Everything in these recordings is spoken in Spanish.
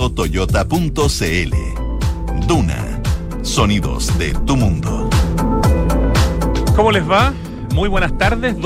www.toyota.cl. Duna, sonidos de tu mundo. ¿Cómo les va? Muy buenas tardes,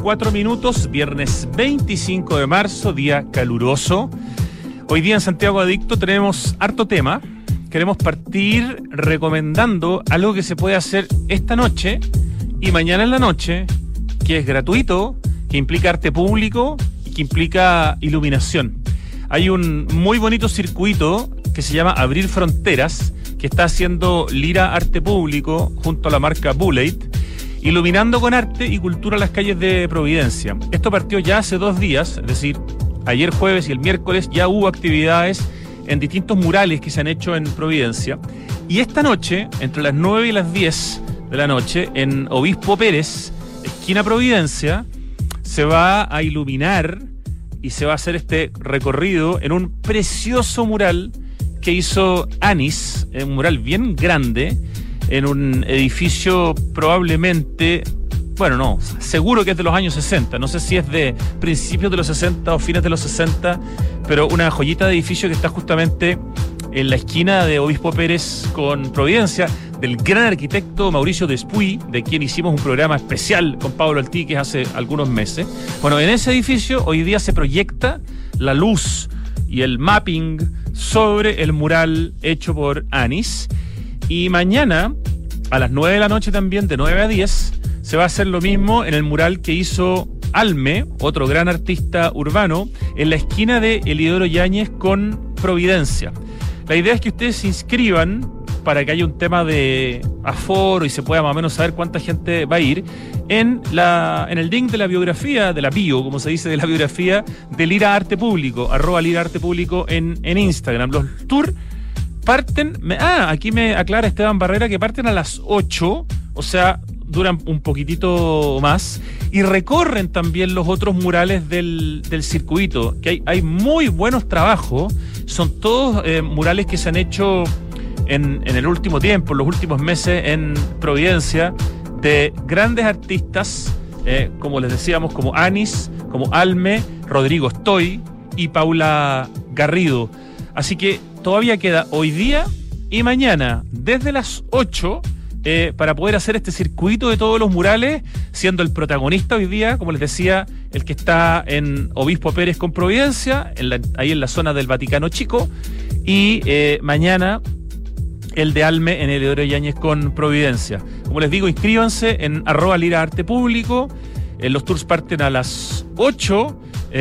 2:04, viernes 25 de marzo, día caluroso. Hoy día en Santiago Adicto tenemos harto tema. Queremos partir recomendando algo que se puede hacer esta noche y mañana en la noche, que es gratuito, que implica arte público y que implica iluminación. Hay un muy bonito circuito que se llama Abrir Fronteras, que está haciendo Lira Arte Público junto a la marca Bullet, iluminando con arte y cultura las calles de Providencia. Esto partió ya hace 2 días, es decir, ayer jueves y el miércoles ya hubo actividades en distintos murales que se han hecho en Providencia. Y esta noche, entre las 9 y las 10 de la noche, en Obispo Pérez, esquina Providencia, se va a iluminar y se va a hacer este recorrido en un precioso mural que hizo Anis, un mural bien grande, en un edificio probablemente, bueno, no, seguro que es de los años 60, no sé si es de principios de los 60 o fines de los 60, pero una joyita de edificio que está justamente en la esquina de Obispo Pérez con Providencia, del gran arquitecto Mauricio Despuy, de quien hicimos un programa especial con Pablo Altiques hace algunos meses. Bueno, en ese edificio hoy día se proyecta la luz y el mapping sobre el mural hecho por Anis. Y mañana, a las 9 de la noche también, de 9 a 10, se va a hacer lo mismo en el mural que hizo Alme, otro gran artista urbano, en la esquina de Elidoro Yáñez con Providencia. La idea es que ustedes se inscriban para que haya un tema de aforo y se pueda más o menos saber cuánta gente va a ir en el link de la biografía, de la bio, como se dice, de la biografía de Lira Arte Público, @Lira Arte Público en Instagram. Los tours parten, aquí me aclara Esteban Barrera que parten a las 8, o sea, duran un poquitito más, y recorren también los otros murales del circuito, que hay muy buenos trabajos, son todos murales que se han hecho en el último tiempo, en los últimos meses en Providencia, de grandes artistas, como les decíamos, como Anis, como Alme, Rodrigo Estoy y Paula Garrido. Así que todavía queda hoy día y mañana desde las 8 para poder hacer este circuito de todos los murales, siendo el protagonista hoy día, como les decía, el que está en Obispo Pérez con Providencia, ahí en la zona del Vaticano Chico, y mañana el de Alme en Elidoro Yáñez con Providencia. Como les digo, inscríbanse en @Lira Arte Público. Los tours parten a las 8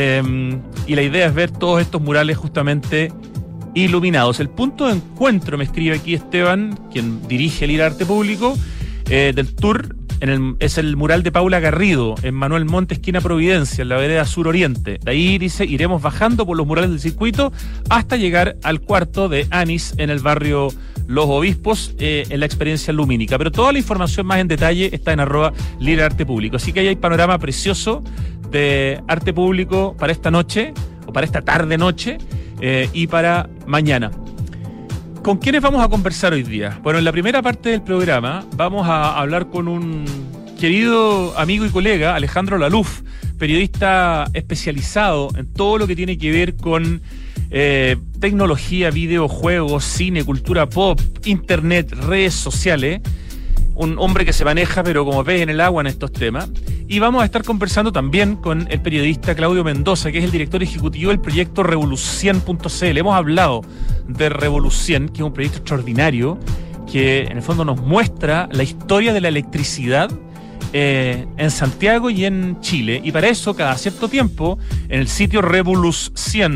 y la idea es ver todos estos murales justamente iluminados. El punto de encuentro, me escribe aquí Esteban, quien dirige Lira Arte Público, del tour es el mural de Paula Garrido en Manuel Monte, esquina Providencia, en la vereda sur-oriente. De ahí, dice, iremos bajando por los murales del circuito hasta llegar al cuarto de Anis en el barrio Los Obispos, en la experiencia lumínica. Pero toda la información más en detalle está en @Lira Arte Público. Así que ahí hay panorama precioso de arte público para esta noche, o para esta tarde-noche, y para mañana. ¿Con quiénes vamos a conversar hoy día? Bueno, en la primera parte del programa vamos a hablar con un querido amigo y colega, Alejandro Laluf, periodista especializado en todo lo que tiene que ver con tecnología, videojuegos, cine, cultura pop, internet, redes sociales. Un hombre que se maneja, pero como pez en el agua en estos temas. Y vamos a estar conversando también con el periodista Claudio Mendoza, que es el director ejecutivo del proyecto Revolucien.cl. Hemos hablado de Revolucien, que es un proyecto extraordinario, que en el fondo nos muestra la historia de la electricidad en Santiago y en Chile. Y para eso, cada cierto tiempo, en el sitio Revolucien,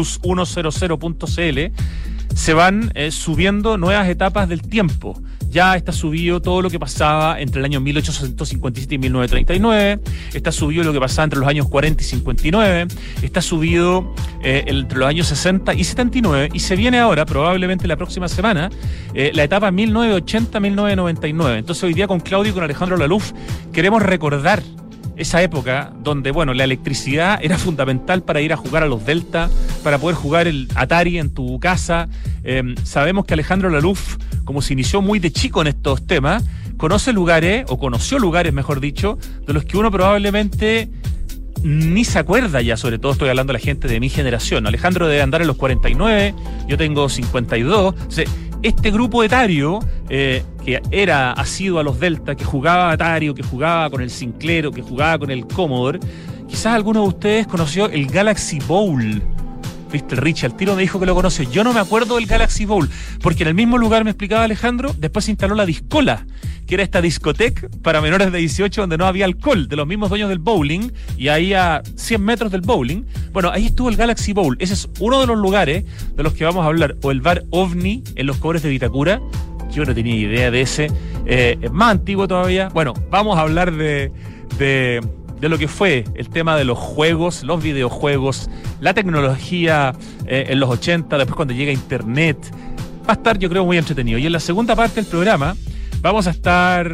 Revolus100.cl, se van subiendo nuevas etapas del tiempo. Ya está subido todo lo que pasaba entre el año 1857 y 1939, está subido lo que pasaba entre los años 40 y 59, está subido entre los años 60 y 79, y se viene ahora, probablemente la próxima semana, la etapa 1980-1999. Entonces hoy día con Claudio y con Alejandro Laluf queremos recordar esa época donde, bueno, la electricidad era fundamental para ir a jugar a los Delta, para poder jugar el Atari en tu casa. Sabemos que Alejandro Laluf, como se inició muy de chico en estos temas, conoció lugares, mejor dicho, de los que uno probablemente ni se acuerda ya, sobre todo estoy hablando de la gente de mi generación. Alejandro debe andar en los 49, yo tengo 52. O sea, este grupo etario que era asiduo a los Delta, que jugaba Atari, que jugaba con el Sinclair, que jugaba con el Commodore, quizás alguno de ustedes conoció el Galaxy Bowl. Viste, el Richie al tiro me dijo que lo conoce. Yo no me acuerdo del Galaxy Bowl, porque en el mismo lugar, me explicaba Alejandro, después se instaló la Discola, que era esta discoteca para menores de 18 donde no había alcohol, de los mismos dueños del bowling, y ahí a 100 metros del bowling. Bueno, ahí estuvo el Galaxy Bowl. Ese es uno de los lugares de los que vamos a hablar. O el bar OVNI en los Cobres de Vitacura. Yo no tenía idea de ese. Es más antiguo todavía. Bueno, vamos a hablar de lo que fue el tema de los juegos, los videojuegos, la tecnología en los 80, después cuando llega Internet. Va a estar, yo creo, muy entretenido. Y en la segunda parte del programa vamos a estar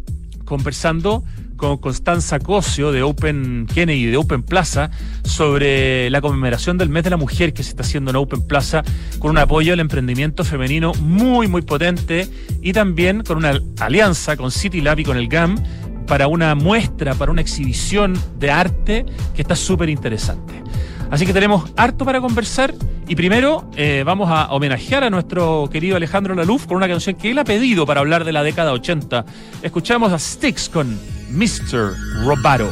conversando con Constanza Cosio de Open Kennedy, de Open Plaza, sobre la conmemoración del mes de la mujer que se está haciendo en Open Plaza, con un apoyo al emprendimiento femenino muy, muy potente, y también con una alianza con City Lab y con el GAM, para una muestra, para una exhibición de arte que está súper interesante. Así que tenemos harto para conversar, y primero vamos a homenajear a nuestro querido Alejandro Laluf con una canción que él ha pedido para hablar de la década 80. Escuchamos a Styx con Mr. Roboto.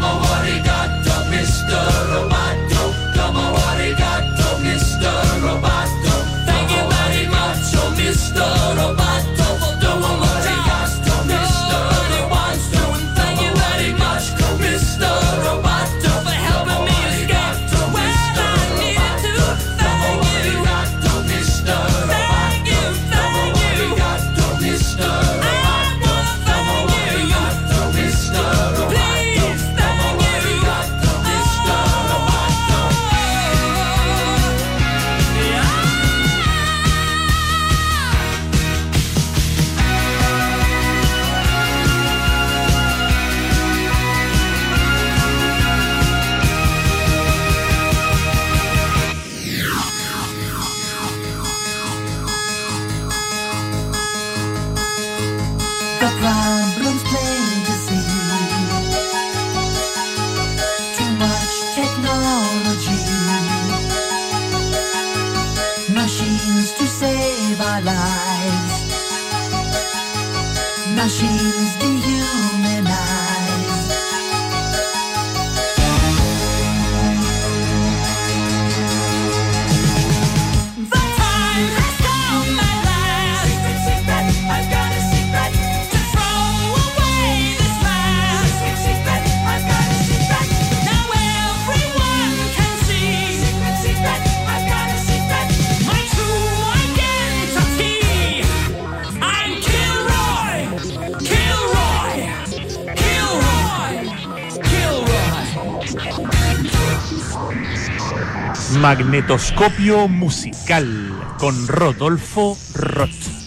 Mr. Roboto, domo arigato, Mr. Roboto. the problems plain to see. Too much technology, machines to save our lives, machines dehumanize. Magnetoscopio musical con Rodolfo Roth.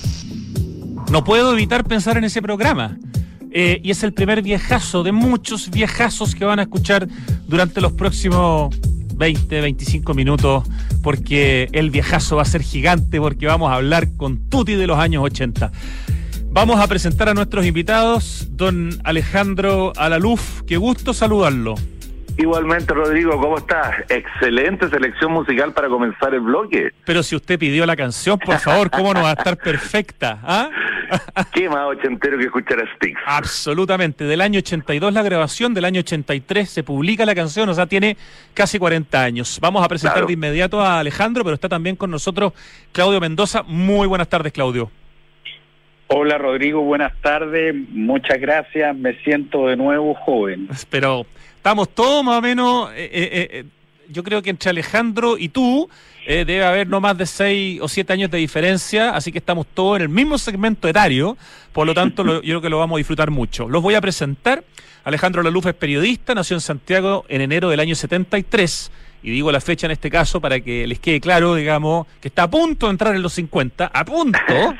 No puedo evitar pensar en ese programa. Y es el primer viejazo de muchos viejazos que van a escuchar durante los próximos 20, 25 minutos, porque el viejazo va a ser gigante, porque vamos a hablar con Tuti de los años 80. Vamos a presentar a nuestros invitados, don Alejandro Alaluf. Qué gusto saludarlo. Igualmente, Rodrigo, ¿cómo estás? Excelente selección musical para comenzar el bloque. Pero si usted pidió la canción, por favor, ¿cómo no va a estar perfecta? ¿Ah? ¿Qué más ochentero que escuchar a Styx? Absolutamente. Del año 82 la grabación, del año 83 se publica la canción, o sea, tiene casi 40 años. Vamos a presentar de inmediato a Alejandro, pero está también con nosotros Claudio Mendoza. Muy buenas tardes, Claudio. Hola, Rodrigo, buenas tardes. Muchas gracias. Me siento de nuevo joven. Pero estamos todos más o menos, yo creo que entre Alejandro y tú debe haber no más de 6 o 7 años de diferencia, así que estamos todos en el mismo segmento etario, por lo tanto yo creo que lo vamos a disfrutar mucho. Los voy a presentar. Alejandro Alaluf es periodista, nació en Santiago en enero del año 73, y digo la fecha en este caso para que les quede claro, digamos, que está a punto de entrar en los 50, a punto.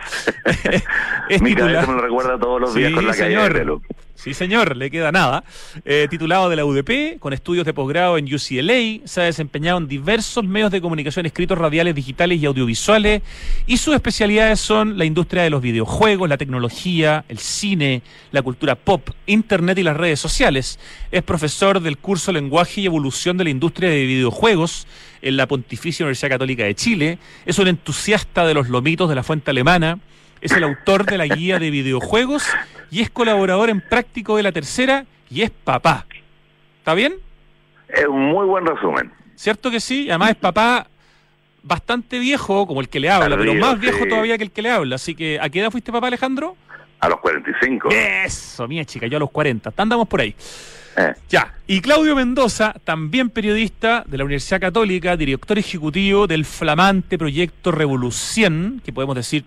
Es mi cabeza me lo recuerda todos los días, sí, con la señor. Calle de Sí, señor, le queda nada. Titulado de la UDP, con estudios de posgrado en UCLA, se ha desempeñado en diversos medios de comunicación escritos, radiales, digitales y audiovisuales, y sus especialidades son la industria de los videojuegos, la tecnología, el cine, la cultura pop, internet y las redes sociales. Es profesor del curso Lenguaje y Evolución de la Industria de Videojuegos en la Pontificia Universidad Católica de Chile. Es un entusiasta de los lomitos de la fuente alemana. Es el autor de la guía de videojuegos y es colaborador en práctico de La Tercera y es papá. ¿Está bien? Es un muy buen resumen. ¿Cierto que sí? Además es papá bastante viejo, como el que le habla, Tardío, pero más viejo sí. todavía que el que le habla. Así que, ¿a qué edad fuiste papá, Alejandro? A los 45. Eso, mía chica, yo a los 40. Andamos por ahí. Ya, y Claudio Mendoza, también periodista de la Universidad Católica, director ejecutivo del flamante proyecto Revolución, que podemos decir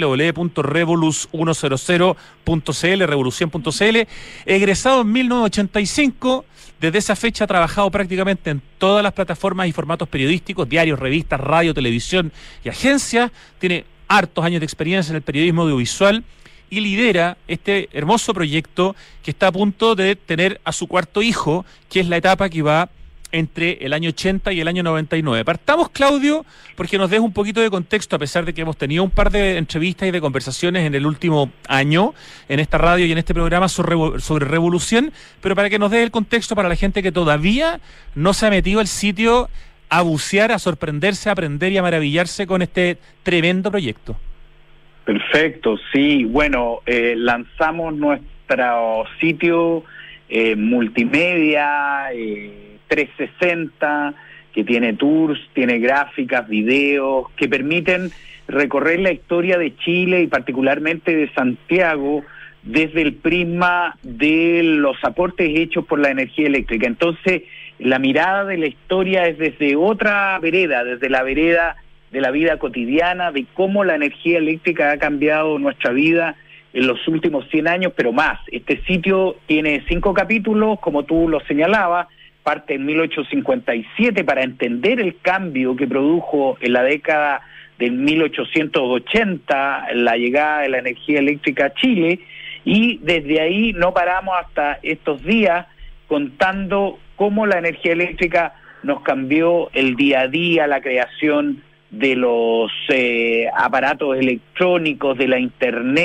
www.revolus100.cl, revolución.cl, egresado en 1985. Desde esa fecha ha trabajado prácticamente en todas las plataformas y formatos periodísticos, diarios, revistas, radio, televisión y agencias. Tiene hartos años de experiencia en el periodismo audiovisual y lidera este hermoso proyecto que está a punto de tener a su cuarto hijo, que es la etapa que va entre el año 80 y el año 99. Partamos, Claudio, porque nos des un poquito de contexto, a pesar de que hemos tenido un par de entrevistas y de conversaciones en el último año, en esta radio y en este programa sobre Revolución, pero para que nos des el contexto para la gente que todavía no se ha metido al sitio a bucear, a sorprenderse, a aprender y a maravillarse con este tremendo proyecto. Perfecto, sí. Bueno, lanzamos nuestro sitio multimedia 360, que tiene tours, tiene gráficas, videos, que permiten recorrer la historia de Chile y particularmente de Santiago desde el prisma de los aportes hechos por la energía eléctrica. Entonces, la mirada de la historia es desde otra vereda, desde la vereda de la vida cotidiana, de cómo la energía eléctrica ha cambiado nuestra vida en los últimos 100 años, pero más. Este sitio tiene 5 capítulos, como tú lo señalabas, parte en 1857 para entender el cambio que produjo en la década del 1880 la llegada de la energía eléctrica a Chile, y desde ahí no paramos hasta estos días contando cómo la energía eléctrica nos cambió el día a día, la creación de los aparatos electrónicos, de la internet,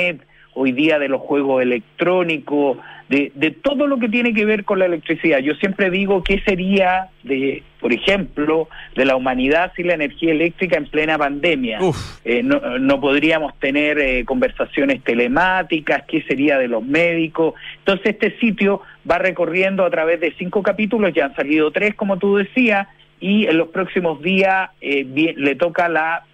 hoy día de los juegos electrónicos, de todo lo que tiene que ver con la electricidad. Yo siempre digo, ¿qué sería, por ejemplo, de la humanidad sin la energía eléctrica en plena pandemia? No podríamos tener conversaciones telemáticas, ¿qué sería de los médicos? Entonces este sitio va recorriendo a través de 5 capítulos, ya han salido 3, como tú decías, y en los próximos días le toca la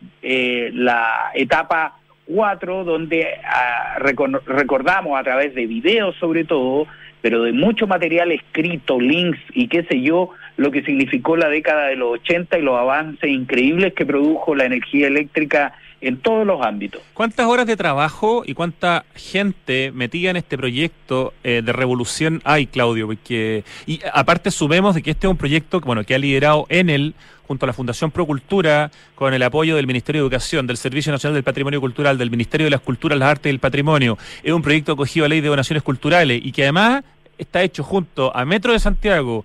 etapa 4, donde recordamos a través de videos sobre todo, pero de mucho material escrito, links y qué sé yo, lo que significó la década de los 80 y los avances increíbles que produjo la energía eléctrica en todos los ámbitos. ¿Cuántas horas de trabajo y cuánta gente metía en este proyecto de revolución hay, Claudio? Porque, y aparte sumemos de que este es un proyecto que ha liderado Enel junto a la Fundación Procultura, con el apoyo del Ministerio de Educación, del Servicio Nacional del Patrimonio Cultural, del Ministerio de las Culturas, las Artes y el Patrimonio. Es un proyecto acogido a Ley de Donaciones Culturales y que además está hecho junto a Metro de Santiago,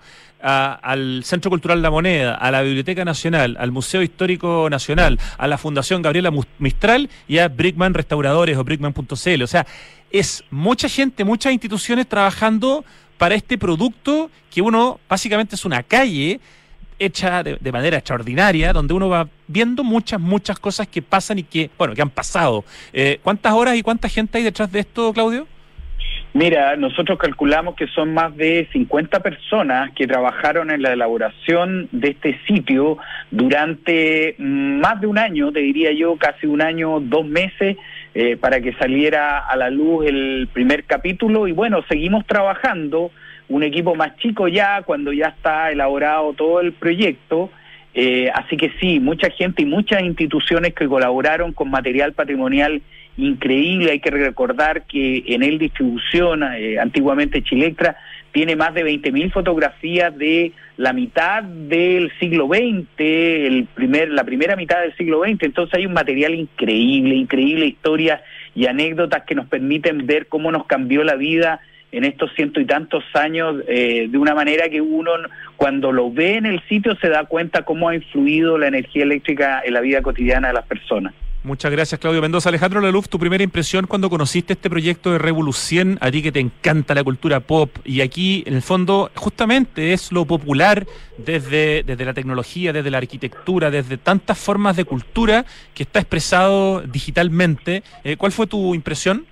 al Centro Cultural La Moneda, a la Biblioteca Nacional, al Museo Histórico Nacional, a la Fundación Gabriela Mistral y a Brickman Restauradores o Brickman.cl. O sea, es mucha gente, muchas instituciones trabajando para este producto que básicamente es una calle hecha de manera extraordinaria, donde uno va viendo muchas cosas que pasan y que han pasado. ¿Cuántas horas y cuánta gente hay detrás de esto, Claudio? Mira, nosotros calculamos que son más de 50 personas que trabajaron en la elaboración de este sitio durante más de un año, te diría yo, casi un año, 2 meses, para que saliera a la luz el primer capítulo. Y bueno, seguimos trabajando, un equipo más chico ya, cuando ya está elaborado todo el proyecto. Así que sí, mucha gente y muchas instituciones que colaboraron con material patrimonial increíble. Hay que recordar que Enel Distribución, antiguamente Chilectra, tiene más de 20.000 fotografías de la mitad del siglo XX, la primera mitad del siglo XX. Entonces hay un material increíble, historias y anécdotas que nos permiten ver cómo nos cambió la vida en estos 100 y tantos años, de una manera que uno, cuando lo ve en el sitio, se da cuenta cómo ha influido la energía eléctrica en la vida cotidiana de las personas. Muchas gracias, Claudio Mendoza. Alejandro Laluf, tu primera impresión cuando conociste este proyecto de Revolución, a ti que te encanta la cultura pop, y aquí, en el fondo, justamente es lo popular desde la tecnología, desde la arquitectura, desde tantas formas de cultura que está expresado digitalmente. ¿Cuál fue tu impresión?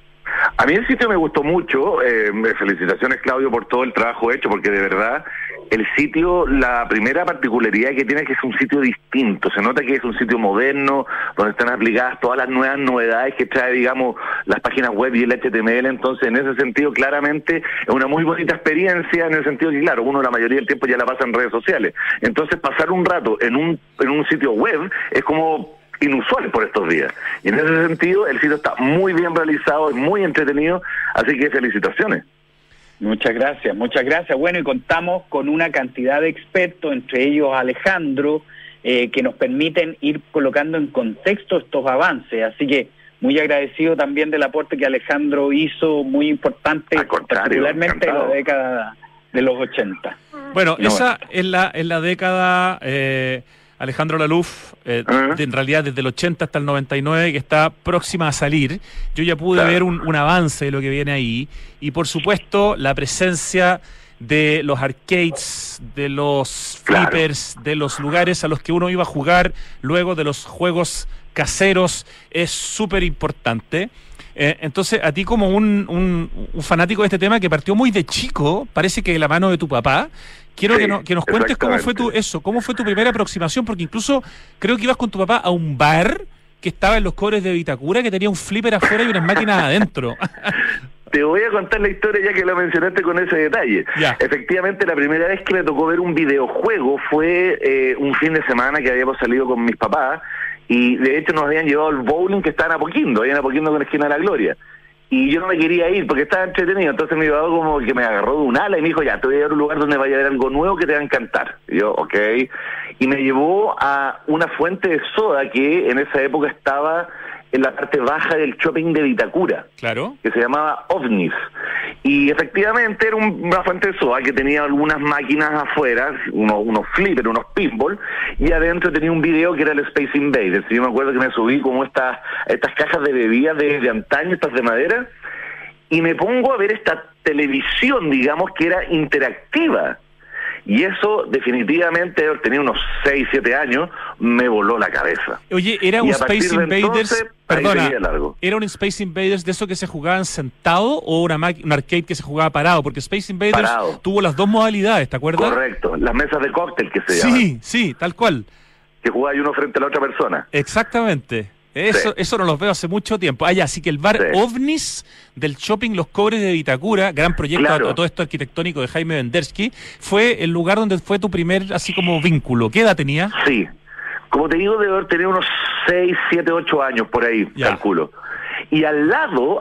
A mí el sitio me gustó mucho. Felicitaciones, Claudio, por todo el trabajo hecho, porque de verdad el sitio, la primera particularidad que tiene es que es un sitio distinto. Se nota que es un sitio moderno, donde están aplicadas todas las nuevas novedades que trae, digamos, las páginas web y el HTML. Entonces, en ese sentido, claramente es una muy bonita experiencia, en el sentido que, claro, uno la mayoría del tiempo ya la pasa en redes sociales. Entonces, pasar un rato en un sitio web es como inusual por estos días. Y en ese sentido, el sitio está muy bien realizado, es muy entretenido, así que felicitaciones. Muchas gracias. Bueno, y contamos con una cantidad de expertos, entre ellos Alejandro, que nos permiten ir colocando en contexto estos avances. Así que muy agradecido también del aporte que Alejandro hizo, muy importante, particularmente en la década de los 80. Bueno, esa es la década... Alejandro Laluf, en realidad desde el 80 hasta el 99, que está próxima a salir. Yo ya pude ver un avance de lo que viene ahí, y por supuesto la presencia de los arcades, de los flippers, de los lugares a los que uno iba a jugar luego de los juegos caseros es súper importante. Entonces, a ti como un fanático de este tema que partió muy de chico, parece que de la mano de tu papá, quiero que nos cuentes cómo fue tu primera aproximación, porque incluso creo que ibas con tu papá a un bar que estaba en los Cobres de Vitacura, que tenía un flipper afuera y unas máquinas adentro. Te voy a contar la historia ya que lo mencionaste con ese detalle. Ya. Efectivamente, la primera vez que me tocó ver un videojuego fue un fin de semana que habíamos salido con mis papás, y de hecho nos habían llevado al bowling que estaba en Apoquindo, ahí en Apoquindo con la esquina de la Gloria. Y yo no me quería ir porque estaba entretenido. Entonces mi papá como que me agarró de un ala y me dijo, ya, te voy a llevar a un lugar donde vaya a haber algo nuevo que te va a encantar. Y yo, ok. Y me llevó a una fuente de soda que en esa época estaba en la parte baja del shopping de Vitacura. Claro. Que se llamaba OVNIS. Y efectivamente era una fuente de soda que tenía algunas máquinas afuera, unos flippers, unos pinball, y adentro tenía un video que era el Space Invaders. Y yo me acuerdo que me subí como estas cajas de bebidas de antaño, estas de madera, y me pongo a ver esta televisión, digamos, que era interactiva. Y eso definitivamente, tenía unos 6, 7 años, me voló la cabeza. Oye, era un Space Invaders, perdona, largo. ¿era un Space Invaders de eso que se jugaban sentado o un arcade que se jugaba parado? Porque Space Invaders tuvo las dos modalidades, ¿te acuerdas? Correcto, las mesas de cóctel que se llaman. Sí, tal cual. Que jugaba uno frente a la otra persona. Exactamente. Eso no los veo hace mucho tiempo. Así que el bar OVNIS del Shopping Los Cobres de Vitacura, gran proyecto, todo esto arquitectónico de Jaime Vendersky, fue el lugar donde fue tu primer, así como, vínculo. ¿Qué edad tenías? Sí, como te digo, debe haber tenido unos 6, 7, 8 años por ahí, calculo. Y al lado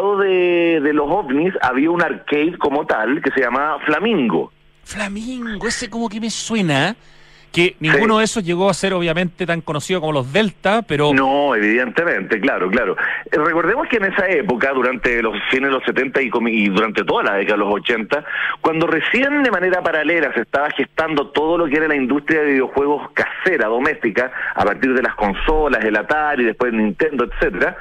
de los OVNIS había un arcade como tal que se llamaba Flamingo. Flamingo, ese como que me suena. Que ninguno de esos llegó a ser obviamente tan conocido como los Delta, pero... No, evidentemente, claro. Recordemos que en esa época, durante los fines de los 70 y durante toda la década de los 80, cuando recién de manera paralela se estaba gestando todo lo que era la industria de videojuegos casera, doméstica, a partir de las consolas, el Atari, después Nintendo, etcétera,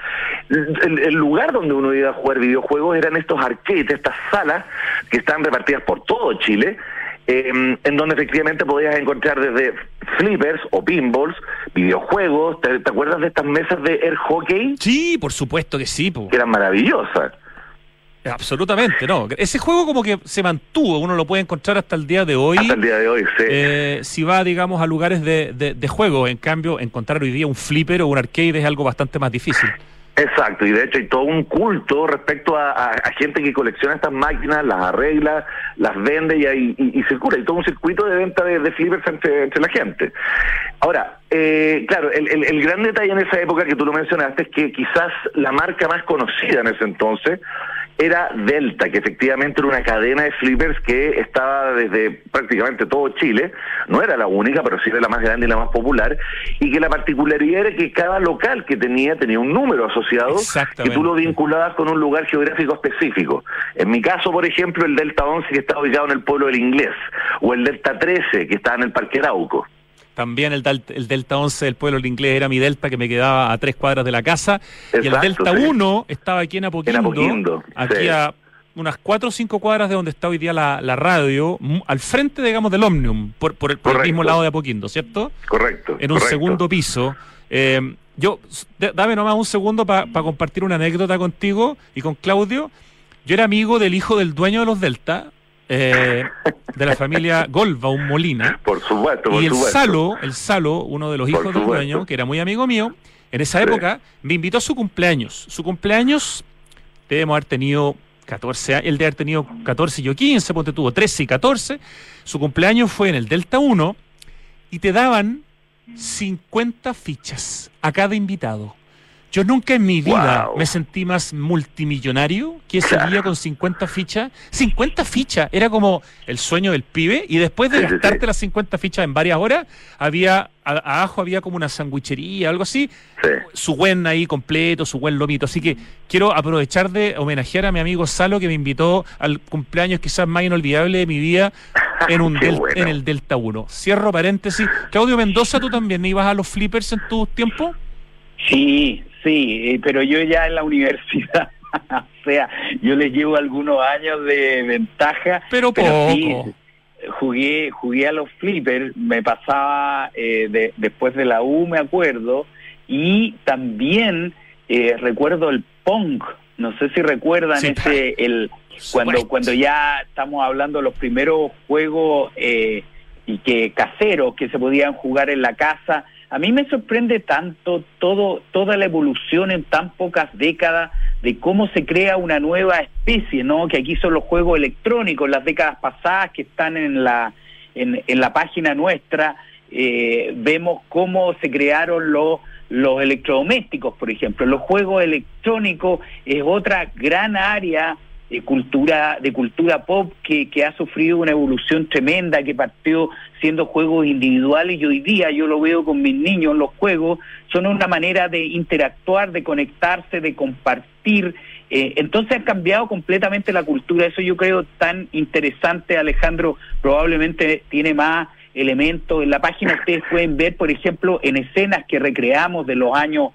el lugar donde uno iba a jugar videojuegos eran estos arcades, estas salas que estaban repartidas por todo Chile, en donde efectivamente podías encontrar desde flippers o pinballs, videojuegos. ¿Te acuerdas de estas mesas de air hockey? Sí, por supuesto que sí, que eran maravillosas. Absolutamente, no. Ese juego como que se mantuvo, uno lo puede encontrar hasta el día de hoy. Hasta el día de hoy, sí. Si va, digamos, a lugares de juego. En cambio, encontrar hoy día un flipper o un arcade es algo bastante más difícil. Exacto, y de hecho hay todo un culto respecto a gente que colecciona estas máquinas, las arregla, las vende y circula, hay todo un circuito de venta de flippers entre la gente. Ahora, claro, el gran detalle en esa época que tú lo mencionaste es que quizás la marca más conocida en ese entonces era Delta, que efectivamente era una cadena de flippers que estaba desde prácticamente todo Chile, no era la única, pero sí era la más grande y la más popular, y que la particularidad era que cada local que tenía un número asociado, que tú lo vinculabas con un lugar geográfico específico. En mi caso, por ejemplo, el Delta 11, que está ubicado en el pueblo del Inglés, o el Delta 13, que está en el Parque Arauco. También el Delta 11 del pueblo del Inglés era mi Delta, que me quedaba a 3 cuadras de la casa. Exacto, y el Delta 1 estaba aquí en Apoquindo, aquí a unas 4 o 5 cuadras de donde está hoy día la radio, al frente, digamos, del Omnium, por el mismo lado de Apoquindo, ¿cierto? Correcto. En un segundo piso. Dame nomás un segundo para compartir una anécdota contigo y con Claudio. Yo era amigo del hijo del dueño de los Delta, de la familia Goldbaum Molina. Por supuesto. Y el Salo, uno de los hijos del dueño, que era muy amigo mío, en esa época me invitó a su cumpleaños. Su cumpleaños debemos haber tenido 14 años, él debe haber tenido 14 y yo 15, porque tuvo 13 y 14. Su cumpleaños fue en el Delta 1 y te daban 50 fichas a cada invitado. Yo nunca en mi vida me sentí más multimillonario que ese día con 50 fichas. 50 fichas, era como el sueño del pibe, y después de gastarte las 50 fichas en varias horas, abajo había como una sandwichería, algo así, su buen ahí completo, su buen lomito. Así que quiero aprovechar de homenajear a mi amigo Salo, que me invitó al cumpleaños quizás más inolvidable de mi vida en el Delta 1. Cierro paréntesis. Claudio Mendoza, ¿tú también ibas a los flippers en tus tiempos? Sí, pero yo ya en la universidad, o sea, yo les llevo algunos años de ventaja. Pero poco. Sí, jugué a los flippers, me pasaba después de la U, me acuerdo, y también recuerdo el Pong, no sé si recuerdan cuando ya estamos hablando de los primeros juegos y que caseros que se podían jugar en la casa. A mí me sorprende tanto toda la evolución en tan pocas décadas de cómo se crea una nueva especie, ¿no? Que aquí son los juegos electrónicos, las décadas pasadas que están en la página nuestra, vemos cómo se crearon los electrodomésticos, por ejemplo. Los juegos electrónicos es otra gran área de cultura pop que ha sufrido una evolución tremenda, que partió siendo juegos individuales y hoy día yo lo veo con mis niños. Los juegos son una manera de interactuar, de conectarse, de compartir Entonces ha cambiado completamente la cultura. Eso yo creo tan interesante. Alejandro probablemente tiene más elementos. En la página ustedes pueden ver, por ejemplo, en escenas que recreamos de los años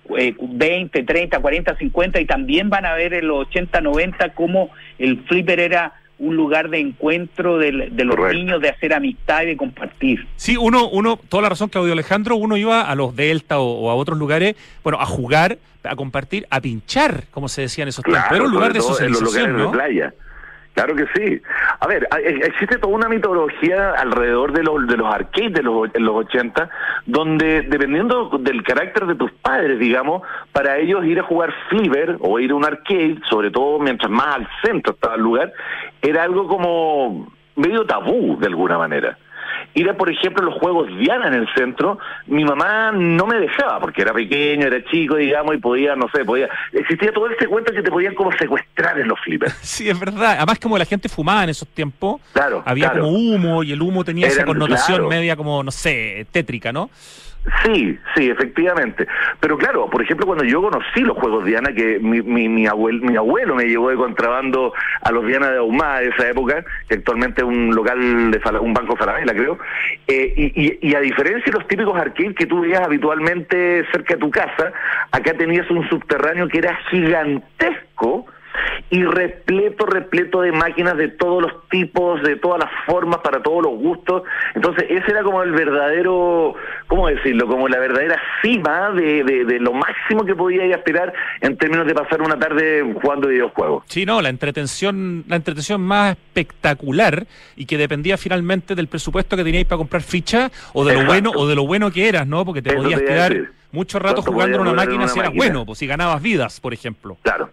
20, 30, 40, 50, y también van a ver en los 80, 90 cómo el flipper era un lugar de encuentro de los Correcto. niños, de hacer amistad y de compartir. Sí, uno, toda la razón, Claudio Alejandro, uno iba a los Delta o a otros lugares, bueno, a jugar, a compartir, a pinchar, como se decía en esos tiempos. Era un lugar de sobre todo en los socialización, lugares ¿no? de playa. Claro que sí. A ver, existe toda una mitología alrededor de los arcades en los 80, donde dependiendo del carácter de tus padres, digamos, para ellos ir a jugar flipper o ir a un arcade, sobre todo mientras más al centro estaba el lugar, era algo como medio tabú de alguna manera. Ir a, por ejemplo, los juegos Diana en el centro, mi mamá no me dejaba, porque era pequeño, era chico, digamos, y podía, no sé, existía todo este cuento que te podían como secuestrar en los flippers. Sí, es verdad. Además, como la gente fumaba en esos tiempos, Claro, había claro. como humo, y el humo tenía esa Eran, connotación claro. media como, no sé, tétrica, ¿no? Sí, efectivamente. Pero claro, por ejemplo, cuando yo conocí los juegos Diana, que mi abuelo me llevó de contrabando a los Diana de Ahumada de esa época, que actualmente es un local un banco Falabella, creo, y a diferencia de los típicos arcades que tú veías habitualmente cerca de tu casa, acá tenías un subterráneo que era gigantesco y repleto de máquinas de todos los tipos, de todas las formas, para todos los gustos. Entonces ese era como el verdadero, ¿cómo decirlo? Como la verdadera cima de lo máximo que podía aspirar en términos de pasar una tarde jugando videojuegos. Sí, no, la entretención más espectacular, y que dependía finalmente del presupuesto que teníais para comprar fichas, o de Exacto. lo bueno que eras, ¿no? Porque te Eso podías te iba a quedar decir. mucho rato ¿Cuánto jugando en una podías durar máquina en si una eras máquina? bueno, pues si ganabas vidas, por ejemplo. Claro.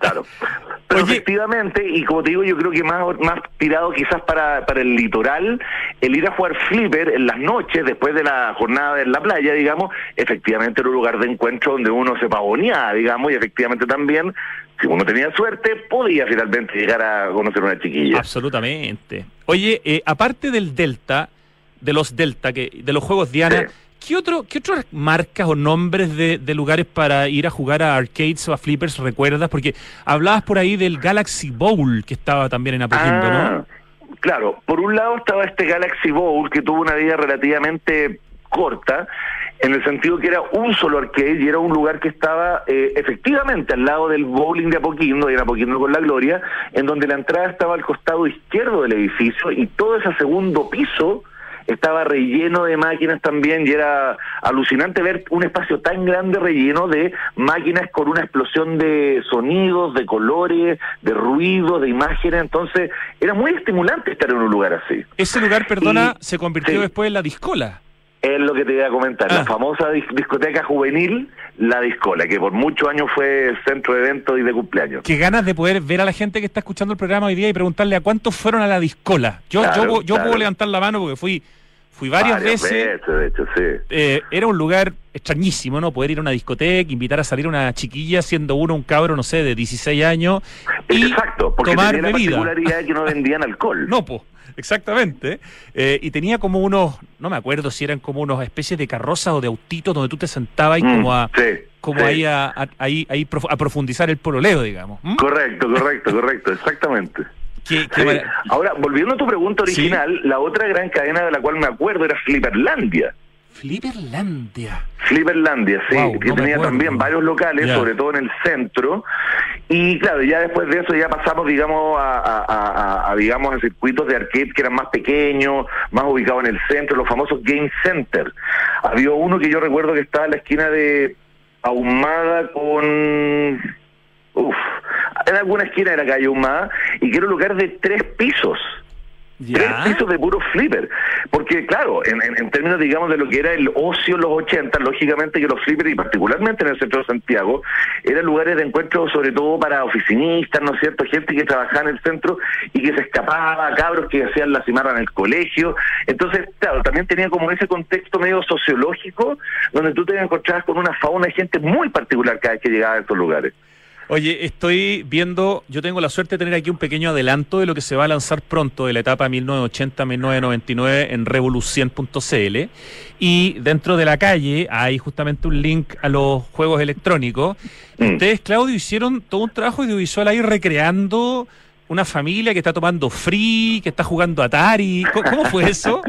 Pero Oye, efectivamente, y como te digo, yo creo que más tirado quizás para el litoral, el ir a jugar flipper en las noches, después de la jornada en la playa, digamos, efectivamente era un lugar de encuentro donde uno se pavoneaba, digamos, y efectivamente también, si uno tenía suerte, podía finalmente llegar a conocer una chiquilla. absolutamente. Oye, aparte del Delta, de los Delta, de los juegos Diana, Sí. ¿qué otras marcas o nombres de lugares para ir a jugar a arcades o a flippers recuerdas? Porque hablabas por ahí del Galaxy Bowl, que estaba también en Apoquindo, ¿no? Claro, por un lado estaba este Galaxy Bowl, que tuvo una vida relativamente corta, en el sentido que era un solo arcade y era un lugar que estaba efectivamente al lado del bowling de Apoquindo, y en Apoquindo con la Gloria, en donde la entrada estaba al costado izquierdo del edificio, y todo ese segundo piso estaba relleno de máquinas también, y era alucinante ver un espacio tan grande relleno de máquinas con una explosión de sonidos, de colores, de ruidos, de imágenes. Entonces era muy estimulante estar en un lugar así. Ese lugar, perdona, Y- se convirtió sí. después en la Discola. Es lo que te iba a comentar, la famosa discoteca juvenil, la Discola, que por muchos años fue centro de eventos y de cumpleaños. Qué ganas de poder ver a la gente que está escuchando el programa hoy día y preguntarle a cuántos fueron a la Discola. Yo Claro, claro. puedo levantar la mano porque fui varias veces. De hecho, sí. Era un lugar extrañísimo, ¿no? Poder ir a una discoteca, invitar a salir a una chiquilla, siendo uno un cabro, no sé, de 16 años, y Exacto, porque tomar tenía la bebida. particularidad de que no vendían alcohol. No, pues, exactamente. Y tenía como unos, no me acuerdo si eran como unas especies de carrozas o de autitos donde tú te sentabas y como a sí. a profundizar el pololeo, digamos. ¿Mm? Correcto, exactamente. Qué Sí. mara- Ahora, volviendo a tu pregunta original, la otra gran cadena de la cual me acuerdo era Flipperlandia. Flipperlandia. Flipperlandia, sí, Wow, que no me tenía acuerdo. también varios locales, Ya. sobre todo en el centro, y claro, ya después de eso ya pasamos, digamos, digamos, a circuitos de arcade que eran más pequeños, más ubicados en el centro, los famosos Game Center. Había uno que yo recuerdo que estaba en la esquina de Ahumada con... en alguna esquina de la calle Ahumada, y que era un lugar de 3 pisos. Ya. 3 pisos de puro flipper, porque claro, en términos, digamos, de lo que era el ocio en los 80, lógicamente que los flippers, y particularmente en el centro de Santiago, eran lugares de encuentro sobre todo para oficinistas, ¿no es cierto?, gente que trabajaba en el centro y que se escapaba, cabros que hacían la cimarra en el colegio. Entonces, claro, también tenía como ese contexto medio sociológico, donde tú te encontrabas con una fauna de gente muy particular cada vez que llegaba a estos lugares. Oye, estoy viendo, yo tengo la suerte de tener aquí un pequeño adelanto de lo que se va a lanzar pronto de la etapa 1980-1999 en revolución.cl, y dentro de la calle hay justamente un link a los juegos electrónicos. Ustedes, Claudio, hicieron todo un trabajo audiovisual ahí recreando una familia que está tomando free, que está jugando Atari. ¿Cómo fue eso?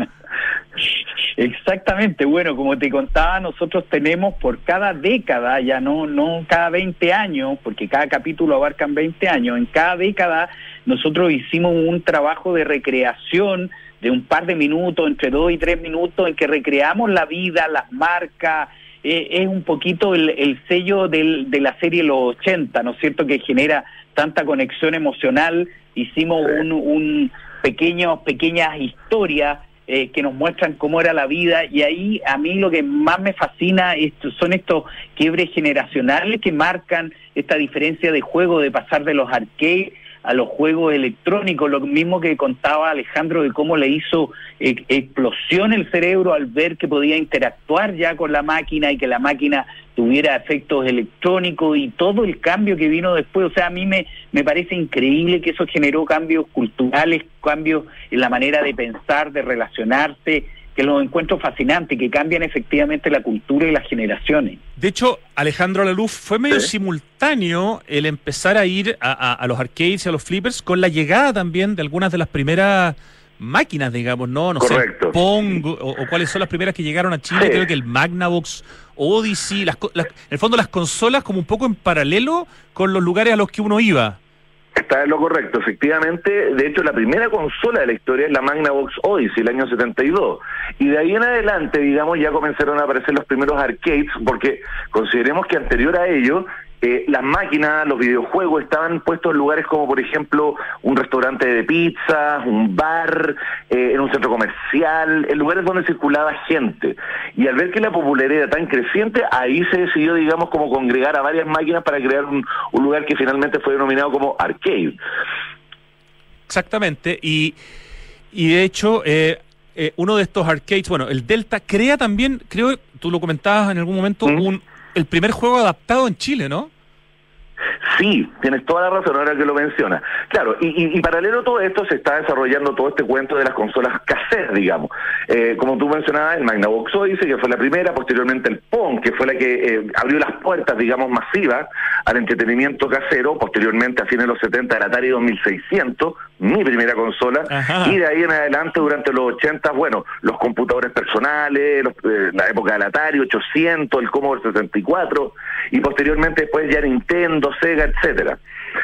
Exactamente, bueno, como te contaba, nosotros tenemos por cada década, ya no cada 20 años, porque cada capítulo abarcan 20 años, en cada década nosotros hicimos un trabajo de recreación de un par de minutos, entre 2 y 3 minutos, en que recreamos la vida, las marcas. Es un poquito el sello de la serie Los 80, ¿no es cierto?, que genera tanta conexión emocional. Hicimos pequeñas historias que nos muestran cómo era la vida, y ahí a mí lo que más me fascina son estos quiebres generacionales que marcan esta diferencia de juego, de pasar de los arcades a los juegos electrónicos. Lo mismo que contaba Alejandro de cómo le hizo explosión el cerebro al ver que podía interactuar ya con la máquina y que la máquina tuviera efectos electrónicos, y todo el cambio que vino después. O sea, a mí me parece increíble que eso generó cambios culturales, cambios en la manera de pensar, de relacionarse, que los encuentro fascinantes, que cambian efectivamente la cultura y las generaciones. De hecho, Alejandro Laluf, fue medio simultáneo el empezar a ir a los arcades y a los flippers con la llegada también de algunas de las primeras máquinas, digamos, ¿no? No Correcto. sé, Pong, o cuáles son las primeras que llegaron a Chile. Creo que el Magnavox, Odyssey, en el fondo las consolas como un poco en paralelo con los lugares a los que uno iba. Está en lo correcto, efectivamente. De hecho, la primera consola de la historia es la Magnavox Odyssey, el año 72. Y de ahí en adelante, digamos, ya comenzaron a aparecer los primeros arcades, porque consideremos que anterior a ello, las máquinas, los videojuegos estaban puestos en lugares como, por ejemplo, un restaurante de pizza, un bar, en un centro comercial, en lugares donde circulaba gente. Y al ver que la popularidad era tan creciente, ahí se decidió, digamos, como congregar a varias máquinas para crear un lugar que finalmente fue denominado como arcade. Exactamente, y de hecho, uno de estos arcades, bueno, el Delta, crea también, creo, tú lo comentabas en algún momento, el primer juego adaptado en Chile, ¿no? Sí, tienes toda la razón ahora que lo mencionas. Claro, y paralelo a todo esto se está desarrollando todo este cuento de las consolas caseras, digamos. Como tú mencionabas, el Magnavox Odyssey, que fue la primera, posteriormente el Pong, que fue la que abrió las puertas, digamos, masivas al entretenimiento casero, posteriormente a fines de los 70 el Atari 2600, mi primera consola. Ajá. Y de ahí en adelante, durante los 80, bueno, los computadores personales, la época del Atari 800, el Commodore 64, y posteriormente después ya Nintendo, Sega, etcétera.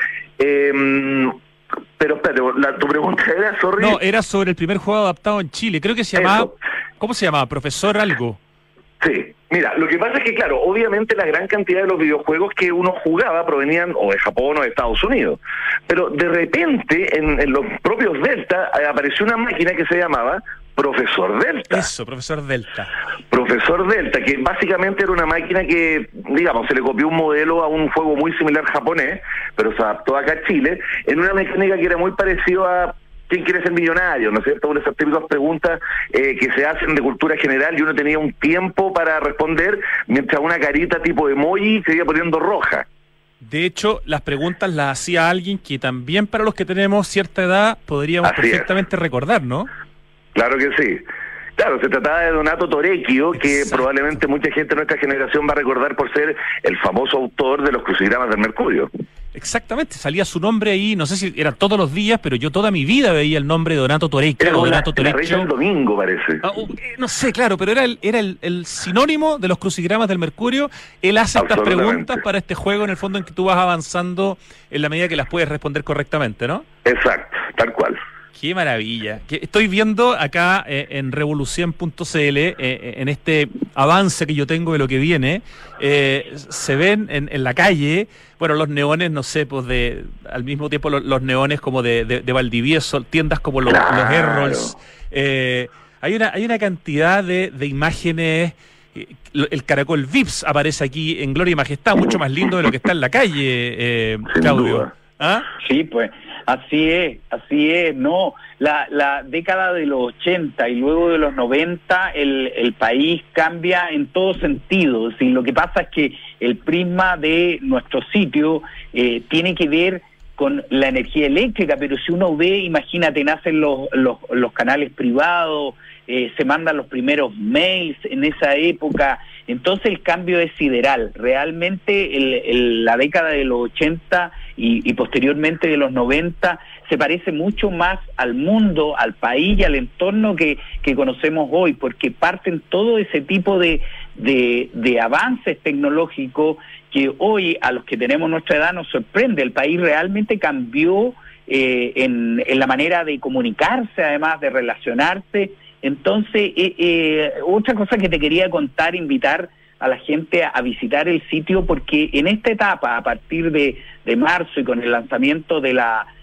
Pero espérate, tu pregunta era, sorry. No, era sobre el primer juego adaptado en Chile. Creo que se llamaba, eso. ¿Cómo se llamaba? Profesor algo. Sí, mira, lo que pasa es que, claro, obviamente la gran cantidad de los videojuegos que uno jugaba provenían o de Japón o de Estados Unidos, pero de repente en los propios Delta apareció una máquina que se llamaba Profesor Delta. Eso, Profesor Delta. Profesor Delta, que básicamente era una máquina que, digamos, se le copió un modelo a un juego muy similar japonés, pero se adaptó acá a Chile, en una mecánica que era muy parecido a ¿quién quiere ser millonario? ¿No es cierto? Una de esas típicas preguntas que se hacen de cultura general, y uno tenía un tiempo para responder, mientras una carita tipo emoji se iba poniendo roja. De hecho, las preguntas las hacía alguien que también, para los que tenemos cierta edad, podríamos perfectamente recordar, ¿no? Claro que sí. Claro, se trataba de Donato Torrecchio, que probablemente mucha gente de nuestra generación va a recordar por ser el famoso autor de los crucigramas del Mercurio. Exactamente, salía su nombre ahí, no sé si era todos los días, pero yo toda mi vida veía el nombre de Donato Torrecchio. Era Donato Torrecchio. El domingo, parece. No sé, claro, pero era el sinónimo de los crucigramas del Mercurio. Él hace estas preguntas para este juego, en el fondo, en que tú vas avanzando en la medida que las puedes responder correctamente, ¿no? Exacto, tal cual. Qué maravilla. Estoy viendo acá en revolución.cl, en este avance que yo tengo de lo que viene, se ven en la calle, bueno, los neones, no sé, pues al mismo tiempo los neones como de Valdivieso, tiendas como los Errols. Hay una cantidad de imágenes. El caracol Vips aparece aquí en gloria y majestad, mucho más lindo de lo que está en la calle, Claudio. ¿Ah? Sí, pues Así es, no. La década de los 80 y luego de los 90, el país cambia en todos sentidos. Y lo que pasa es que el prisma de nuestro sitio tiene que ver con la energía eléctrica, pero si uno ve, imagínate, nacen los canales privados, se mandan los primeros mails en esa época, entonces el cambio es sideral. Realmente la década de los 80 y posteriormente de los 90 se parece mucho más al mundo, al país y al entorno que conocemos hoy, porque parten todo ese tipo de avances tecnológicos que hoy a los que tenemos nuestra edad nos sorprende. El país realmente cambió en la manera de comunicarse, además de relacionarse. Entonces, otra cosa que te quería contar, invitar a la gente a visitar el sitio, porque en esta etapa, a partir de marzo y con el lanzamiento del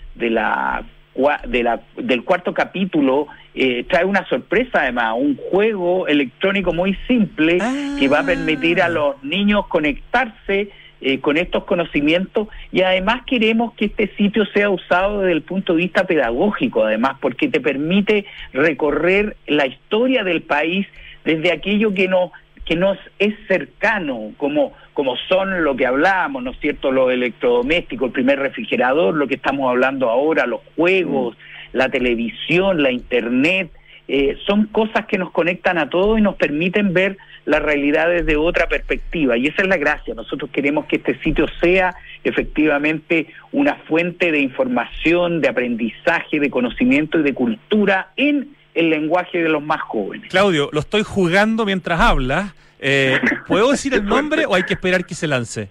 cuarto capítulo, trae una sorpresa, además, un juego electrónico muy simple que va a permitir a los niños conectarse con estos conocimientos, y además queremos que este sitio sea usado desde el punto de vista pedagógico, además, porque te permite recorrer la historia del país desde aquello que nos es cercano, como son lo que hablábamos, ¿no es cierto?, los electrodomésticos, el primer refrigerador, lo que estamos hablando ahora, los juegos, la televisión, la internet, son cosas que nos conectan a todos y nos permiten ver la realidad desde otra perspectiva, y esa es la gracia. Nosotros queremos que este sitio sea efectivamente una fuente de información, de aprendizaje, de conocimiento y de cultura en el lenguaje de los más jóvenes. Claudio, lo estoy jugando mientras hablas. ¿Puedo decir el nombre o hay que esperar que se lance?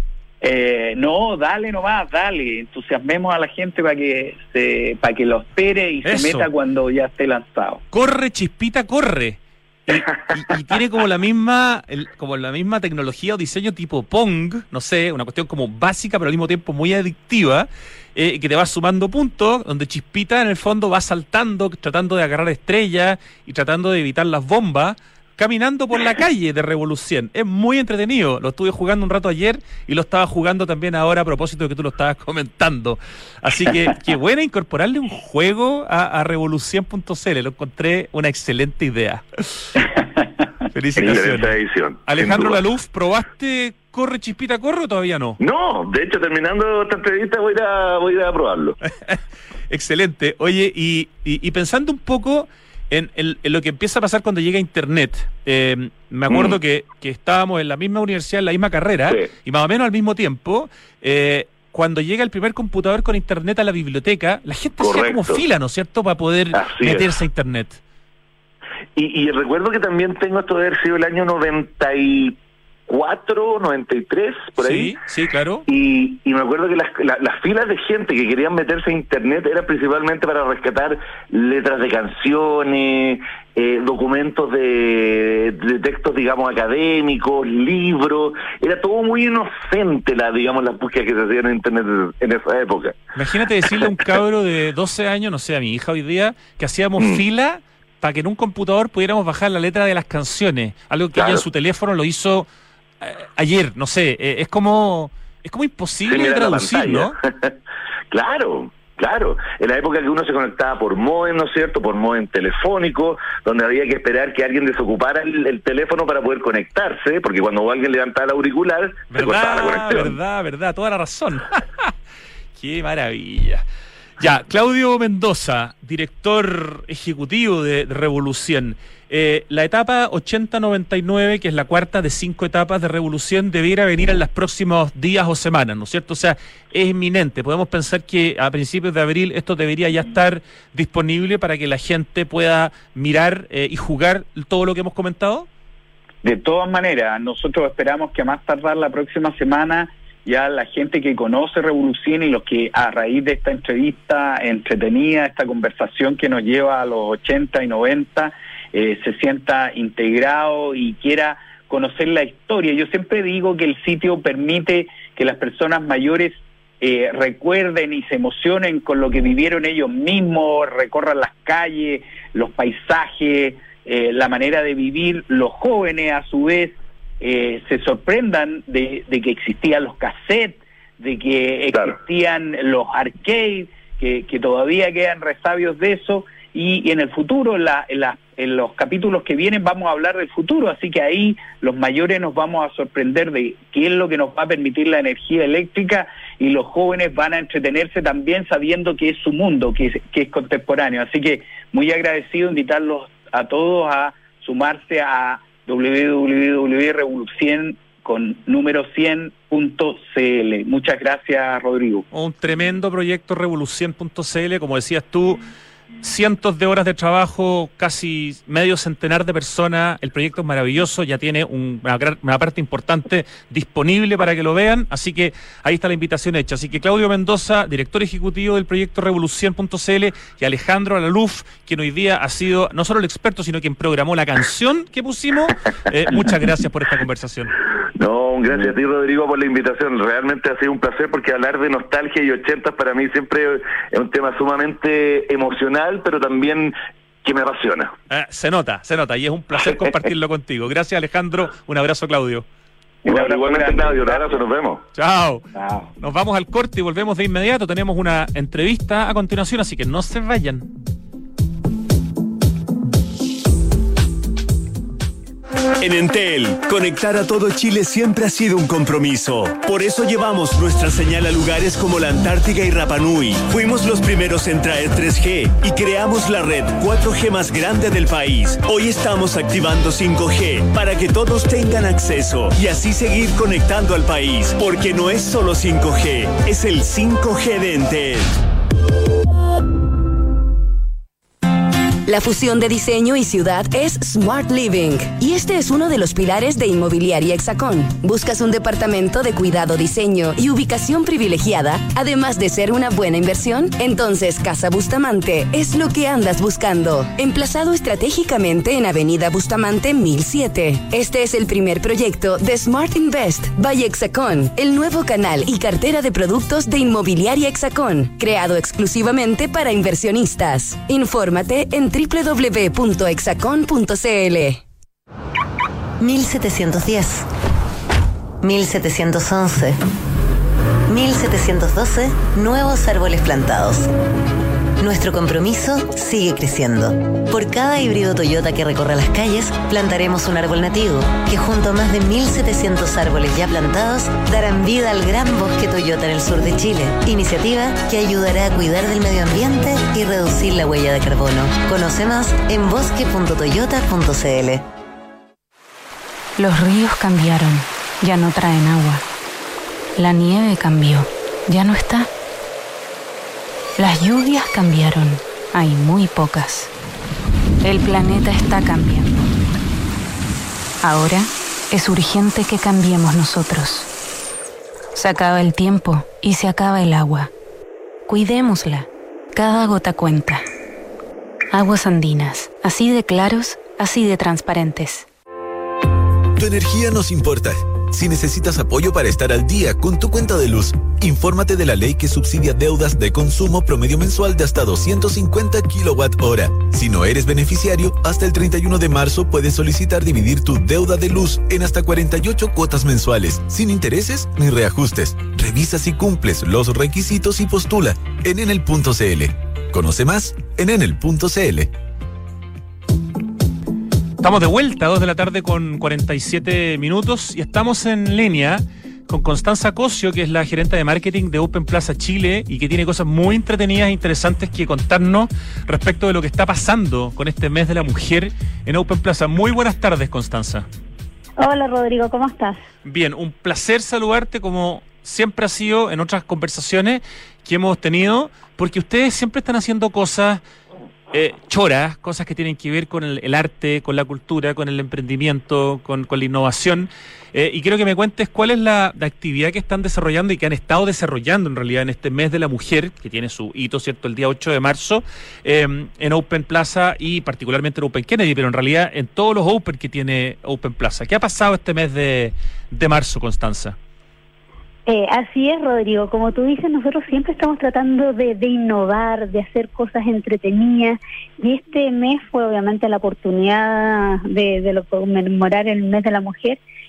No, dale nomás, dale. Entusiasmemos a la gente para que lo espere y Eso. se meta cuando ya esté lanzado. Corre, Chispita, corre. Y tiene como la misma tecnología o diseño tipo Pong, no sé, una cuestión como básica pero al mismo tiempo muy adictiva, que te va sumando puntos, donde Chispita en el fondo va saltando, tratando de agarrar estrellas y tratando de evitar las bombas, caminando por la calle de Revolución. Es muy entretenido. Lo estuve jugando un rato ayer y lo estaba jugando también ahora a propósito de que tú lo estabas comentando. Así que qué buena incorporarle un juego a Revolución.cl. Lo encontré una excelente idea. Felicitaciones. Excelente edición. Alejandro Laluf, ¿probaste Corre, Chispita, corre o todavía no? No, de hecho, terminando esta entrevista voy a ir a probarlo. Excelente. Oye, y pensando un poco en lo que empieza a pasar cuando llega Internet, me acuerdo que estábamos en la misma universidad, en la misma carrera, Sí. y más o menos al mismo tiempo, cuando llega el primer computador con Internet a la biblioteca, la gente hacía como Correcto. fila, ¿no es cierto?, para poder Así meterse es. a Internet. Y recuerdo que también tengo esto de haber sido el año 94, 93, por ahí. Sí, claro. Y me acuerdo que las filas de gente que querían meterse a internet eran principalmente para rescatar letras de canciones, documentos de textos, digamos, académicos, libros. Era todo muy inocente las búsquedas que se hacían en internet en esa época. Imagínate decirle a un cabro de 12 años, no sé, a mi hija hoy día, que hacíamos fila para que en un computador pudiéramos bajar la letra de las canciones. Algo que Claro. ella en su teléfono lo hizo ayer, no sé. Es como imposible Sí, de mira la traducir, ¿no? pantalla. Claro. En la época que uno se conectaba por módem, ¿no es cierto?, por módem telefónico, donde había que esperar que alguien desocupara el teléfono para poder conectarse, porque cuando alguien levantaba el auricular, se cortaba la conexión. Verdad, toda la razón. Qué maravilla. Ya, Claudio Mendoza, director ejecutivo de Revolución. La etapa 80-99, que es la cuarta de 5 etapas de Revolución, debiera venir en los próximos días o semanas, ¿no es cierto? O sea, es inminente. Podemos pensar que a principios de abril esto debería ya estar disponible para que la gente pueda mirar y jugar todo lo que hemos comentado. De todas maneras, nosotros esperamos que a más tardar la próxima semana ya la gente que conoce Revolución y los que a raíz de esta entrevista entretenida, esta conversación que nos lleva a los 80 y 90, se sienta integrado y quiera conocer la historia. Yo siempre digo que el sitio permite que las personas mayores recuerden y se emocionen con lo que vivieron ellos mismos, recorran las calles, los paisajes, la manera de vivir. Los jóvenes, a su vez, se sorprendan de que existían los cassettes, de que Claro. existían los arcades, que todavía quedan resabios de eso, y en el futuro, en los capítulos que vienen, vamos a hablar del futuro, así que ahí los mayores nos vamos a sorprender de qué es lo que nos va a permitir la energía eléctrica, y los jóvenes van a entretenerse también sabiendo que es su mundo, que es contemporáneo. Así que muy agradecido, invitarlos a todos a sumarse a www.revolucien con número 100.cl. Muchas gracias, Rodrigo. Un tremendo proyecto, Revolucien.cl, como decías tú, cientos de horas de trabajo, casi medio centenar de personas. El proyecto es maravilloso, ya tiene una parte importante disponible para que lo vean, así que ahí está la invitación hecha. Así que Claudio Mendoza, director ejecutivo del proyecto Revolucien.cl, y Alejandro Laluf, quien hoy día ha sido no solo el experto, sino quien programó la canción que pusimos. Muchas gracias por esta conversación. No, gracias a ti, Rodrigo, por la invitación. Realmente ha sido un placer, porque hablar de nostalgia y 80 para mí siempre es un tema sumamente emocional, pero también que me apasiona. Se nota, y es un placer compartirlo contigo. Gracias, Alejandro. Un abrazo, Claudio. Igualmente, Claudio, un abrazo, nos vemos. Chao. Nos vamos al corte y volvemos de inmediato. Tenemos una entrevista a continuación, así que no se vayan. En Entel, conectar a todo Chile siempre ha sido un compromiso. Por eso llevamos nuestra señal a lugares como la Antártica y Rapa Nui. Fuimos los primeros en traer 3G y creamos la red 4G más grande del país. Hoy estamos activando 5G para que todos tengan acceso y así seguir conectando al país. Porque no es solo 5G, es el 5G de Entel. La fusión de diseño y ciudad es Smart Living, y este es uno de los pilares de Inmobiliaria Hexacón. ¿Buscas un departamento de cuidado, diseño y ubicación privilegiada, además de ser una buena inversión? Entonces Casa Bustamante es lo que andas buscando. Emplazado estratégicamente en Avenida Bustamante 1007. Este es el primer proyecto de Smart Invest by Hexacón, el nuevo canal y cartera de productos de Inmobiliaria Hexacón, creado exclusivamente para inversionistas. Infórmate en www.hexacon.cl. 1710, 1711, 1712, nuevos árboles plantados. Nuestro compromiso sigue creciendo. Por cada híbrido Toyota que recorra las calles, plantaremos un árbol nativo, que junto a más de 1.700 árboles ya plantados, darán vida al gran bosque Toyota en el sur de Chile. Iniciativa que ayudará a cuidar del medio ambiente y reducir la huella de carbono. Conoce más en bosque.toyota.cl. Los ríos cambiaron, ya no traen agua. La nieve cambió, ya no está. Las lluvias cambiaron, hay muy pocas. El planeta está cambiando. Ahora es urgente que cambiemos nosotros. Se acaba el tiempo y se acaba el agua. Cuidémosla, cada gota cuenta. Aguas Andinas, así de claros, así de transparentes. Tu energía nos importa. Si necesitas apoyo para estar al día con tu cuenta de luz, infórmate de la ley que subsidia deudas de consumo promedio mensual de hasta 250 kWh. Si no eres beneficiario, hasta el 31 de marzo puedes solicitar dividir tu deuda de luz en hasta 48 cuotas mensuales, sin intereses ni reajustes. Revisa si cumples los requisitos y postula en enel.cl. Conoce más en enel.cl. Estamos de vuelta, 2 de la tarde con 47 minutos, y estamos en línea con Constanza Cosio, que es la gerente de marketing de Open Plaza Chile y que tiene cosas muy entretenidas e interesantes que contarnos respecto de lo que está pasando con este mes de la mujer en Open Plaza. Muy buenas tardes, Constanza. Hola, Rodrigo, ¿cómo estás? Bien, un placer saludarte, como siempre ha sido en otras conversaciones que hemos tenido, porque ustedes siempre están haciendo cosas choras, cosas que tienen que ver con el arte, con la cultura, con el emprendimiento, con la innovación, y quiero que me cuentes cuál es la actividad que están desarrollando y que han estado desarrollando en realidad en este mes de la mujer, que tiene su hito, ¿cierto?, el día 8 de marzo, en Open Plaza y particularmente en Open Kennedy, pero en realidad en todos los Open que tiene Open Plaza. ¿Qué ha pasado este mes de marzo, Constanza? Así es, Rodrigo. Como tú dices, nosotros siempre estamos tratando de innovar, de hacer cosas entretenidas, y este mes fue obviamente la oportunidad de conmemorar el mes de la mujer,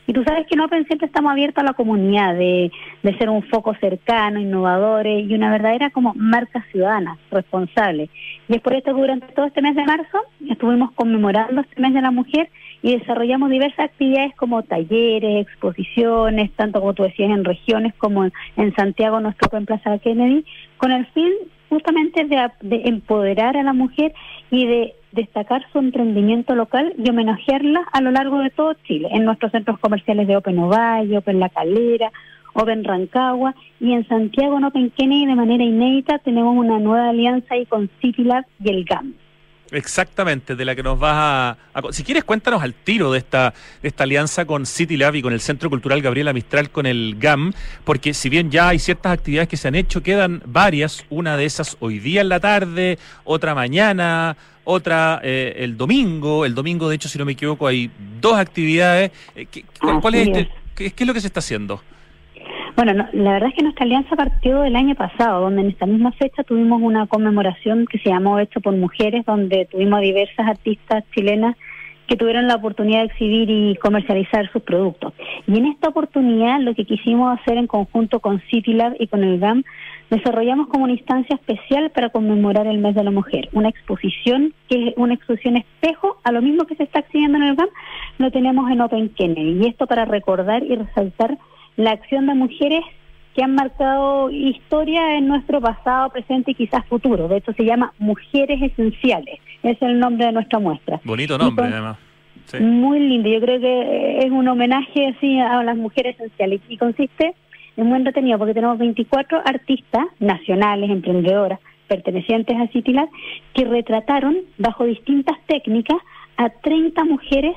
Y tú sabes que en Open siempre estamos abiertos a la comunidad, de ser un foco cercano, innovadores y una verdadera como marca ciudadana, responsable. Y es por esto que durante todo este mes de marzo estuvimos conmemorando este mes de la mujer y desarrollamos diversas actividades como talleres, exposiciones, tanto como tú decías en regiones como en Santiago, nuestro Open Plaza Kennedy, con el fin justamente de empoderar a la mujer y de destacar su emprendimiento local y homenajearla a lo largo de todo Chile, en nuestros centros comerciales de Open Ovalle, Open La Calera, Open Rancagua, y en Santiago, en Open Kennedy, de manera inédita, tenemos una nueva alianza ahí con CityLab y el GAM. Exactamente, de la que nos vas si quieres, cuéntanos al tiro de esta alianza con CityLab y con el Centro Cultural Gabriela Mistral, con el GAM, porque si bien ya hay ciertas actividades que se han hecho, quedan varias, una de esas hoy día en la tarde, otra mañana, otra el domingo, de hecho, si no me equivoco, hay 2 actividades. ¿Cuál es qué es lo que se está haciendo? Bueno, la verdad es que nuestra alianza partió del año pasado, donde en esta misma fecha tuvimos una conmemoración que se llamó Hecho por Mujeres, donde tuvimos diversas artistas chilenas que tuvieron la oportunidad de exhibir y comercializar sus productos. Y en esta oportunidad lo que quisimos hacer en conjunto con CityLab y con el GAM, desarrollamos como una instancia especial para conmemorar el mes de la mujer. Una exposición que es una exposición espejo a lo mismo que se está exhibiendo en el GAM, lo tenemos en Open Kennedy. Y esto para recordar y resaltar la acción de mujeres que han marcado historia en nuestro pasado, presente y quizás futuro. De hecho, se llama Mujeres Esenciales. Es el nombre de nuestra muestra. Bonito nombre, además. Sí. Muy lindo. Yo creo que es un homenaje así a las mujeres esenciales. Y consiste en muy entretenido, porque tenemos 24 artistas nacionales, emprendedoras, pertenecientes a CityLab, que retrataron bajo distintas técnicas a 30 mujeres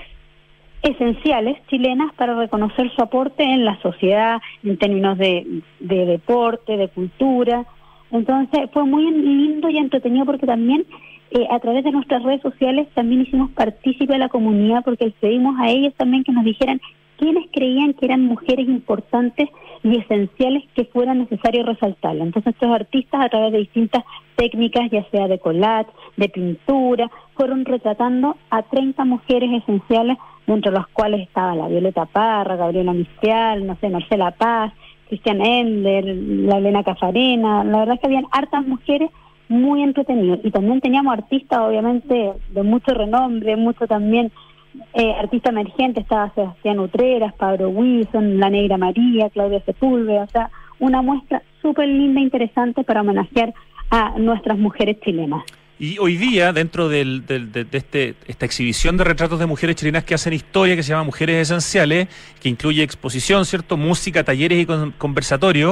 esenciales chilenas para reconocer su aporte en la sociedad en términos de deporte, de cultura. Entonces fue muy lindo y entretenido, porque también a través de nuestras redes sociales también hicimos partícipe de la comunidad, porque les pedimos a ellos también que nos dijeran quiénes creían que eran mujeres importantes y esenciales que fuera necesario resaltarlas. Entonces estos artistas, a través de distintas técnicas, ya sea de collage, de pintura, fueron retratando a 30 mujeres esenciales, entre las cuales estaba la Violeta Parra, Gabriela Mistral, Marcela Paz, Cristian Ender, la Elena Cafarena. La verdad es que habían hartas mujeres, muy entretenidas. Y también teníamos artistas, obviamente, de mucho renombre, mucho también artista emergente. Estaba Sebastián Utreras, Pablo Wilson, La Negra María, Claudia Sepúlveda. O sea, una muestra súper linda e interesante para homenajear a nuestras mujeres chilenas. Y hoy día, dentro de esta exhibición de retratos de mujeres chilenas que hacen historia, que se llama Mujeres Esenciales, que incluye exposición, ¿cierto?, música, talleres y conversatorios,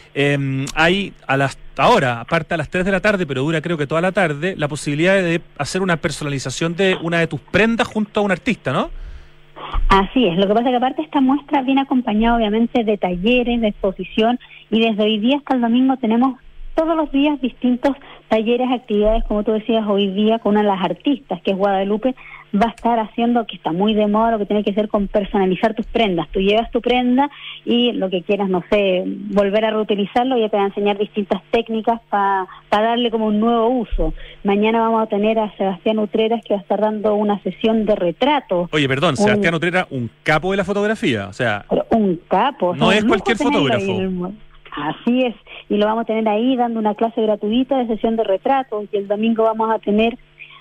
hay ahora, aparte a las 3 de la tarde, pero dura creo que toda la tarde, la posibilidad de hacer una personalización de una de tus prendas junto a un artista, ¿no? Así es. Lo que pasa es que aparte esta muestra viene acompañada obviamente de talleres, de exposición, y desde hoy día hasta el domingo tenemos todos los días distintos talleres, actividades, como tú decías, hoy día con una de las artistas, que es Guadalupe, va a estar haciendo, que está muy de moda, lo que tiene que ver con personalizar tus prendas. Tú llevas tu prenda y lo que quieras, no sé, volver a reutilizarlo, ya te va a enseñar distintas técnicas para darle como un nuevo uso. Mañana vamos a tener a Sebastián Utreras, que va a estar dando una sesión de retrato. Oye, perdón, Sebastián Utreras, un capo de la fotografía, o sea... Un capo. No es cualquier fotógrafo. Así es, y lo vamos a tener ahí dando una clase gratuita de sesión de retratos, y el domingo vamos a tener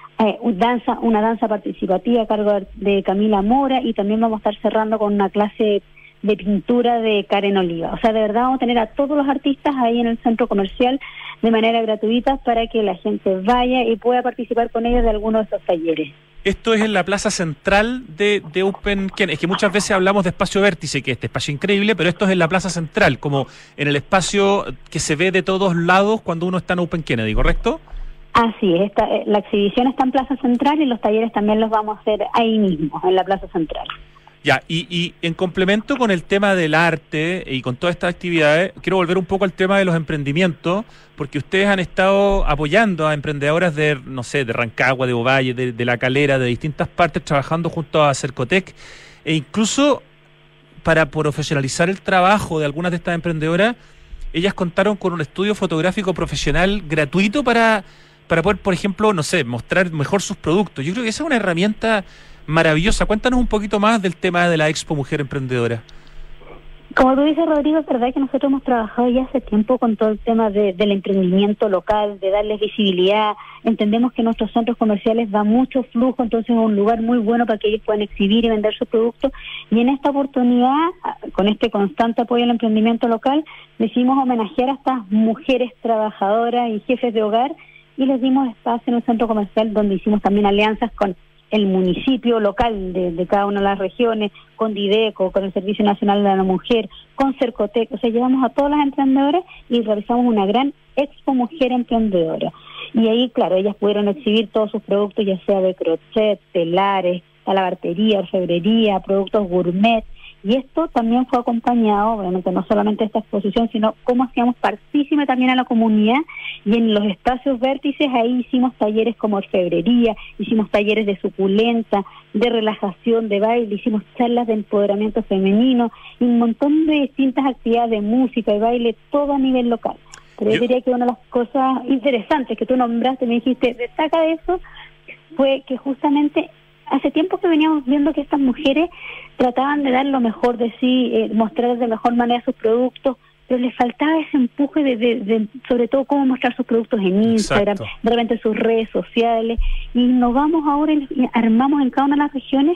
una danza participativa a cargo de Camila Mora, y también vamos a estar cerrando con una clase de pintura de Karen Oliva. O sea, de verdad vamos a tener a todos los artistas ahí en el centro comercial de manera gratuita para que la gente vaya y pueda participar con ellos de alguno de esos talleres. Esto es en la plaza central de Open Kennedy. Es que muchas veces hablamos de espacio vértice, que es este espacio increíble, pero esto es en la plaza central, como en el espacio que se ve de todos lados cuando uno está en Open Kennedy, ¿correcto? Así es. La exhibición está en plaza central y los talleres también los vamos a hacer ahí mismo, en la plaza central. Ya, y en complemento con el tema del arte y con todas estas actividades, quiero volver un poco al tema de los emprendimientos, porque ustedes han estado apoyando a emprendedoras de, no sé, de Rancagua, de Ovalle, de La Calera, de distintas partes, trabajando junto a Cercotec, e incluso para profesionalizar el trabajo de algunas de estas emprendedoras, ellas contaron con un estudio fotográfico profesional gratuito para poder, por ejemplo, no sé, mostrar mejor sus productos. Yo creo que esa es una herramienta maravillosa. Cuéntanos un poquito más del tema de la Expo Mujer Emprendedora. Como tú dices, Rodrigo, es verdad que nosotros hemos trabajado ya hace tiempo con todo el tema del emprendimiento local, de darles visibilidad. Entendemos que en nuestros centros comerciales va mucho flujo, entonces es un lugar muy bueno para que ellos puedan exhibir y vender sus productos. Y en esta oportunidad, con este constante apoyo al emprendimiento local, decidimos homenajear a estas mujeres trabajadoras y jefes de hogar y les dimos espacio en el centro comercial, donde hicimos también alianzas con el municipio local de cada una de las regiones, con Dideco, con el Servicio Nacional de la Mujer, con Cercotec. O sea, llevamos a todas las emprendedoras y realizamos una gran Expo Mujer Emprendedora. Y ahí, claro, ellas pudieron exhibir todos sus productos, ya sea de crochet, telares, talabartería, orfebrería, productos gourmet. Y esto también fue acompañado, obviamente no solamente de esta exposición, sino cómo hacíamos partícipe también a la comunidad, y en los espacios vértices ahí hicimos talleres como orfebrería, hicimos talleres de suculenta, de relajación, de baile, hicimos charlas de empoderamiento femenino, y un montón de distintas actividades de música y baile, todo a nivel local. Pero yo diría que una de las cosas interesantes que tú nombraste, me dijiste, destaca de eso, fue que justamente hace tiempo que veníamos viendo que estas mujeres trataban de dar lo mejor de sí, mostrar de mejor manera sus productos, pero les faltaba ese empuje de sobre todo cómo mostrar sus productos en Instagram, Exacto. de repente en sus redes sociales, y nos vamos ahora y armamos en cada una de las regiones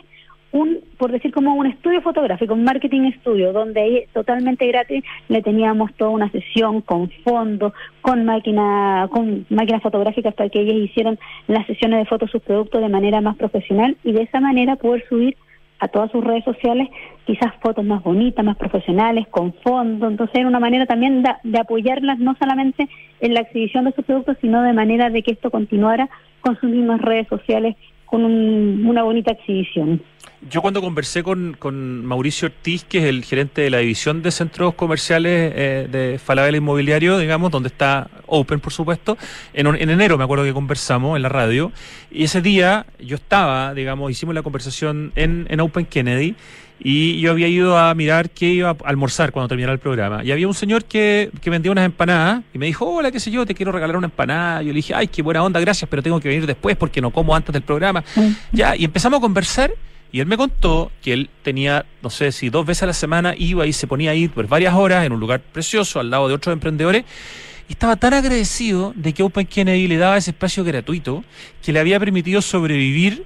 por decir como un estudio fotográfico, un marketing estudio, donde ahí totalmente gratis le teníamos toda una sesión con fondos, con máquinas fotográficas para que ellas hicieran las sesiones de fotos sus productos de manera más profesional y de esa manera poder subir a todas sus redes sociales quizás fotos más bonitas, más profesionales, con fondo. Entonces era una manera también de apoyarlas no solamente en la exhibición de sus productos, sino de manera de que esto continuara con sus mismas redes sociales con una bonita exhibición. Yo cuando conversé con Mauricio Ortiz, que es el gerente de la división de centros comerciales de Falabella Inmobiliario, digamos, donde está Open, por supuesto, en enero me acuerdo que conversamos en la radio, y ese día yo estaba, digamos, hicimos la conversación en Open Kennedy, y yo había ido a mirar qué iba a almorzar cuando terminara el programa, y había un señor que vendía unas empanadas, y me dijo, hola, qué sé yo, te quiero regalar una empanada. Yo le dije, ay, qué buena onda, gracias, pero tengo que venir después porque no como antes del programa. Ya, y empezamos a conversar, y él me contó que él tenía, no sé si 2 veces a la semana iba y se ponía a ir por varias horas en un lugar precioso al lado de otros emprendedores, y estaba tan agradecido de que Open Kennedy le daba ese espacio gratuito que le había permitido sobrevivir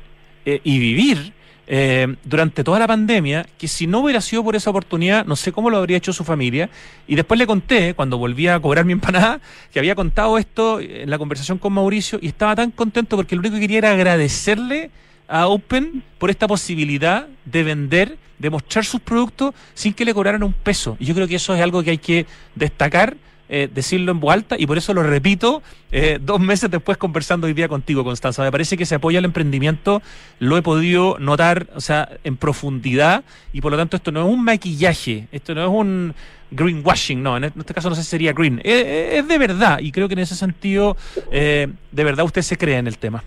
y vivir durante toda la pandemia, que si no hubiera sido por esa oportunidad, no sé cómo lo habría hecho su familia. Y después le conté, cuando volví a cobrar mi empanada, que había contado esto en la conversación con Mauricio, y estaba tan contento porque lo único que quería era agradecerle a Open por esta posibilidad de vender, de mostrar sus productos sin que le cobraran un peso. Y yo creo que eso es algo que hay que destacar, decirlo en voz alta, y por eso lo repito 2 meses después conversando hoy día contigo, Constanza. Me parece que se apoya al emprendimiento, lo he podido notar, o sea, en profundidad, y por lo tanto esto no es un maquillaje, esto no es un greenwashing, no, en este caso no sé si sería green, es de verdad, y creo que en ese sentido de verdad usted se cree en el tema.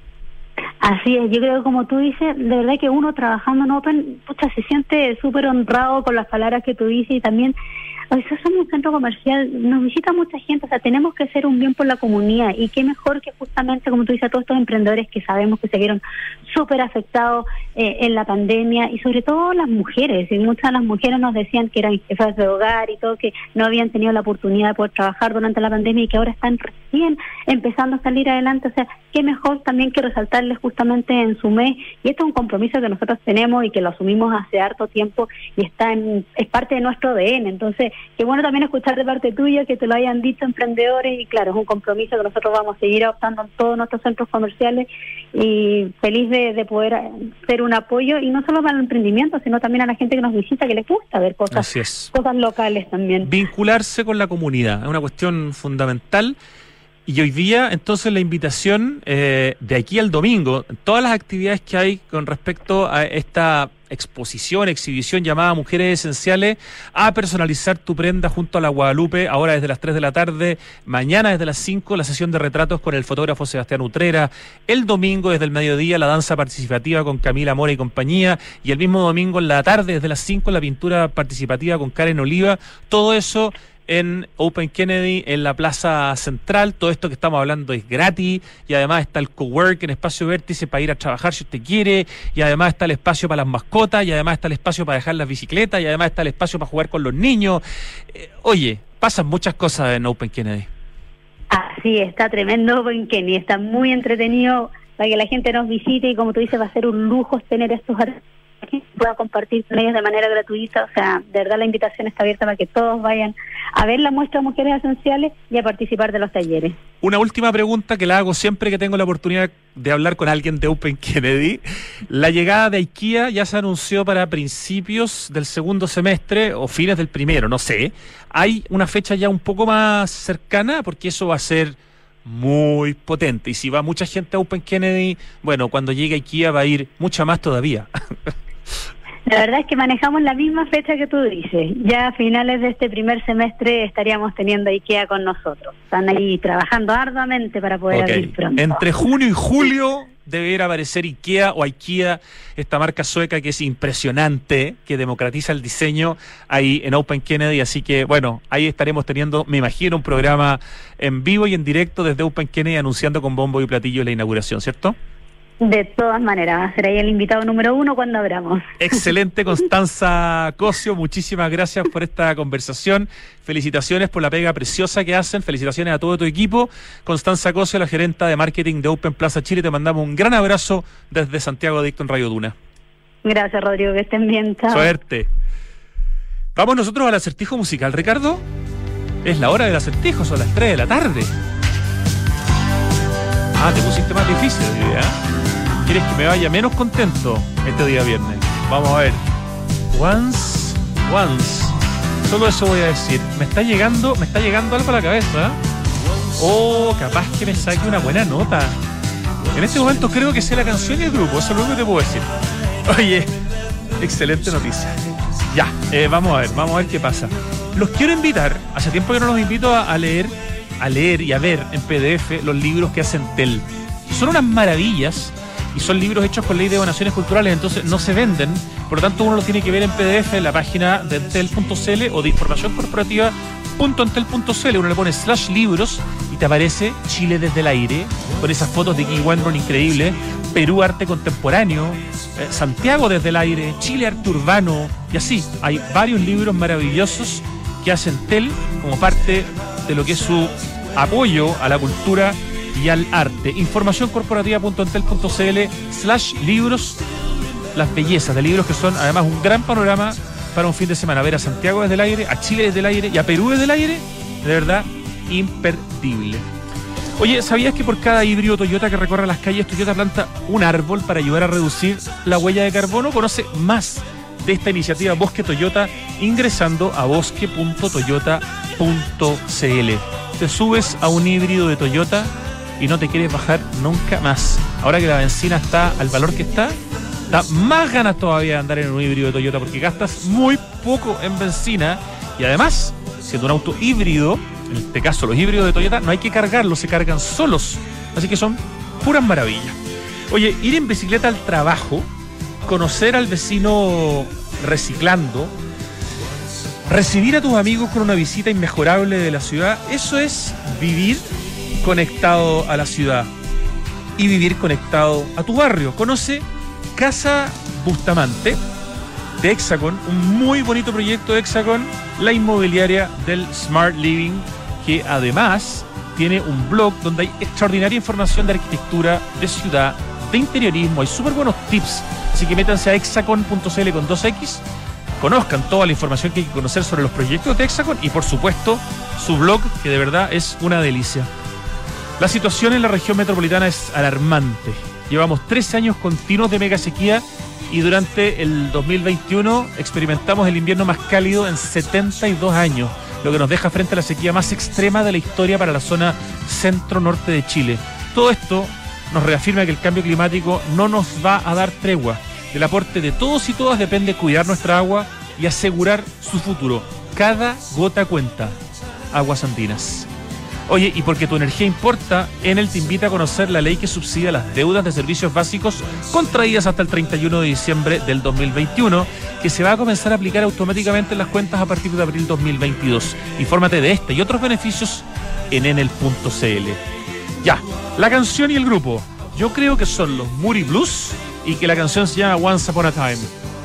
Así es, yo creo que como tú dices, de verdad que uno trabajando en Open, pucha, se siente súper honrado con las palabras que tú dices, y también, o sea, somos un centro comercial, nos visita mucha gente, o sea, tenemos que hacer un bien por la comunidad, y qué mejor que justamente, como tú dices, a todos estos emprendedores que sabemos que se vieron súper afectados en la pandemia, y sobre todo las mujeres, y muchas de las mujeres nos decían que eran jefas de hogar y todo, que no habían tenido la oportunidad de poder trabajar durante la pandemia y que ahora están recién empezando a salir adelante. O sea, qué mejor también que resaltarles justamente en su mes, y esto es un compromiso que nosotros tenemos y que lo asumimos hace harto tiempo y es parte de nuestro ADN. Entonces, qué bueno también escuchar de parte tuya que te lo hayan dicho emprendedores, y claro, es un compromiso que nosotros vamos a seguir adoptando en todos nuestros centros comerciales, y feliz de poder ser un apoyo, y no solo para el emprendimiento, sino también a la gente que nos visita, que les gusta ver cosas locales también. Vincularse con la comunidad es una cuestión fundamental. Y hoy día, entonces, la invitación de aquí al domingo, todas las actividades que hay con respecto a esta exhibición llamada Mujeres Esenciales, a personalizar tu prenda junto a la Guadalupe, ahora desde las 3 de la tarde, mañana desde las 5, la sesión de retratos con el fotógrafo Sebastián Utrera, el domingo desde el mediodía la danza participativa con Camila Mora y compañía, y el mismo domingo en la tarde desde las 5 la pintura participativa con Karen Oliva. Todo eso en Open Kennedy, en la Plaza Central. Todo esto que estamos hablando es gratis, y además está el cowork en Espacio Vértice para ir a trabajar si usted quiere, y además está el espacio para las mascotas, y además está el espacio para dejar las bicicletas, y además está el espacio para jugar con los niños. Oye, pasan muchas cosas en Open Kennedy. Sí, está tremendo Open Kennedy, está muy entretenido para que la gente nos visite, y como tú dices, va a ser un lujo tener estos artistas que puedan compartir con ellos de manera gratuita. O sea, de verdad la invitación está abierta para que todos vayan a ver la muestra de Mujeres Esenciales y a participar de los talleres. Una última pregunta que la hago siempre que tengo la oportunidad de hablar con alguien de Open Kennedy. La llegada de IKEA ya se anunció para principios del segundo semestre o fines del primero, no sé. ¿Hay una fecha ya un poco más cercana? Porque eso va a ser muy potente, y si va mucha gente a Open Kennedy, bueno, cuando llegue IKEA va a ir mucha más todavía. La verdad es que manejamos la misma fecha que tú dices. Ya a finales de este primer semestre estaríamos teniendo a IKEA con nosotros. Están ahí trabajando arduamente para poder abrir pronto. Entre junio y julio debe ir a aparecer IKEA o IKEA, esta marca sueca que es impresionante, que democratiza el diseño ahí en Open Kennedy. Así que, bueno, ahí estaremos teniendo, me imagino, un programa en vivo y en directo desde Open Kennedy anunciando con bombo y platillo la inauguración, ¿cierto? De todas maneras, va a ser ahí el invitado número 1 cuando abramos. Excelente, Constanza Cosio, muchísimas gracias por esta conversación. Felicitaciones por la pega preciosa que hacen, felicitaciones a todo tu equipo. Constanza Cosio, la gerenta de marketing de Open Plaza Chile, te mandamos un gran abrazo desde Santiago Adicto en Radio Duna. Gracias, Rodrigo, que estén bien. Chao. Suerte. Vamos nosotros al acertijo musical, Ricardo. Es la hora del acertijo, son las 3 de la tarde. Te pusiste más difícil el día, ¿Quieres que me vaya menos contento este día viernes? Vamos a ver. Once. Solo eso voy a decir. Me está llegando algo a la cabeza. Capaz que me saque una buena nota. En este momento creo que sé la canción y el grupo. Eso es lo único que te puedo decir. Oye, excelente noticia. Ya, vamos a ver qué pasa. Los quiero invitar. Hace tiempo que no los invito a leer y a ver en PDF los libros que hacen TEL. Son unas maravillas, y son libros hechos con ley de donaciones culturales, entonces no se venden, por lo tanto uno los tiene que ver en PDF en la página de entel.cl o de informacioncorporativa.entel.cl. Uno le pone /libros y te aparece Chile desde el aire, con esas fotos de Guy Wendron increíbles, Perú arte contemporáneo, Santiago desde el aire, Chile arte urbano, y así hay varios libros maravillosos que hacen TEL como parte de lo que es su apoyo a la cultura y al arte. Informacioncorporativa.entel.cl /libros, las bellezas de libros que son además un gran panorama para un fin de semana. Ver a Santiago desde el aire, a Chile desde el aire y a Perú desde el aire, de verdad imperdible. Oye, ¿sabías que por cada híbrido Toyota que recorre las calles, Toyota planta un árbol para ayudar a reducir la huella de carbono? Conoce más de esta iniciativa Bosque Toyota ingresando a bosque.toyota.cl. Te subes a un híbrido de Toyota y no te quieres bajar nunca más. Ahora que la benzina está al valor que está, da más ganas todavía de andar en un híbrido de Toyota, porque gastas muy poco en benzina, y además, siendo un auto híbrido, en este caso los híbridos de Toyota, no hay que cargarlos, se cargan solos, así que son puras maravillas. Oye, ir en bicicleta al trabajo, conocer al vecino reciclando, recibir a tus amigos con una visita inmejorable de la ciudad, eso es vivir conectado a la ciudad y vivir conectado a tu barrio. Conoce Casa Bustamante de Hexacon, un muy bonito proyecto de Hexacon, la inmobiliaria del Smart Living, que además tiene un blog donde hay extraordinaria información de arquitectura, de ciudad, de interiorismo, hay súper buenos tips, así que métanse a hexacon.cl con 2X, conozcan toda la información que hay que conocer sobre los proyectos de Hexacon y por supuesto su blog, que de verdad es una delicia. La situación en la región metropolitana es alarmante. Llevamos 13 años continuos de mega sequía y durante el 2021 experimentamos el invierno más cálido en 72 años, lo que nos deja frente a la sequía más extrema de la historia para la zona centro-norte de Chile. Todo esto nos reafirma que el cambio climático no nos va a dar tregua. Del aporte de todos y todas depende cuidar nuestra agua y asegurar su futuro. Cada gota cuenta. Aguas Andinas. Oye, y porque tu energía importa, Enel te invita a conocer la ley que subsidia las deudas de servicios básicos contraídas hasta el 31 de diciembre del 2021, que se va a comenzar a aplicar automáticamente en las cuentas a partir de abril 2022. Infórmate de este y otros beneficios en enel.cl. Ya, la canción y el grupo. Yo creo que son los Moody Blues y que la canción se llama Once Upon a Time.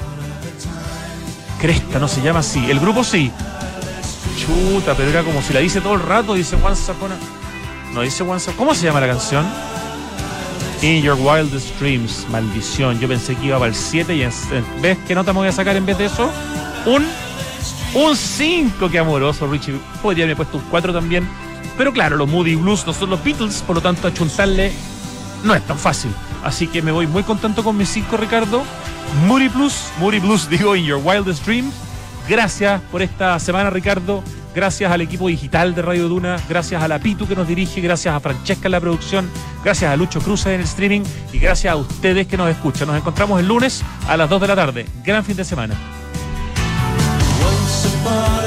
Cresta, no se llama así. El grupo sí. Chuta, pero era como si la dice todo el rato, dice Once Upon a... No dice Once Upon... ¿Cómo se llama la canción? In Your Wildest Dreams. Maldición, yo pensé que iba para el 7 y ¿ves qué nota me voy a sacar en vez de eso? Un 5, qué amoroso, Richie. Podría haberme puesto un 4 también. Pero claro, los Moody Blues no son los Beatles, por lo tanto achuntarle no es tan fácil. Así que me voy muy contento con mis 5, Ricardo. Moody Blues, digo, In Your Wildest Dreams. Gracias por esta semana, Ricardo. Gracias al equipo digital de Radio Duna. Gracias a la Pitu que nos dirige. Gracias a Francesca en la producción. Gracias a Lucho Cruz en el streaming. Y gracias a ustedes que nos escuchan. Nos encontramos el lunes a las 2 de la tarde. Gran fin de semana. Once upon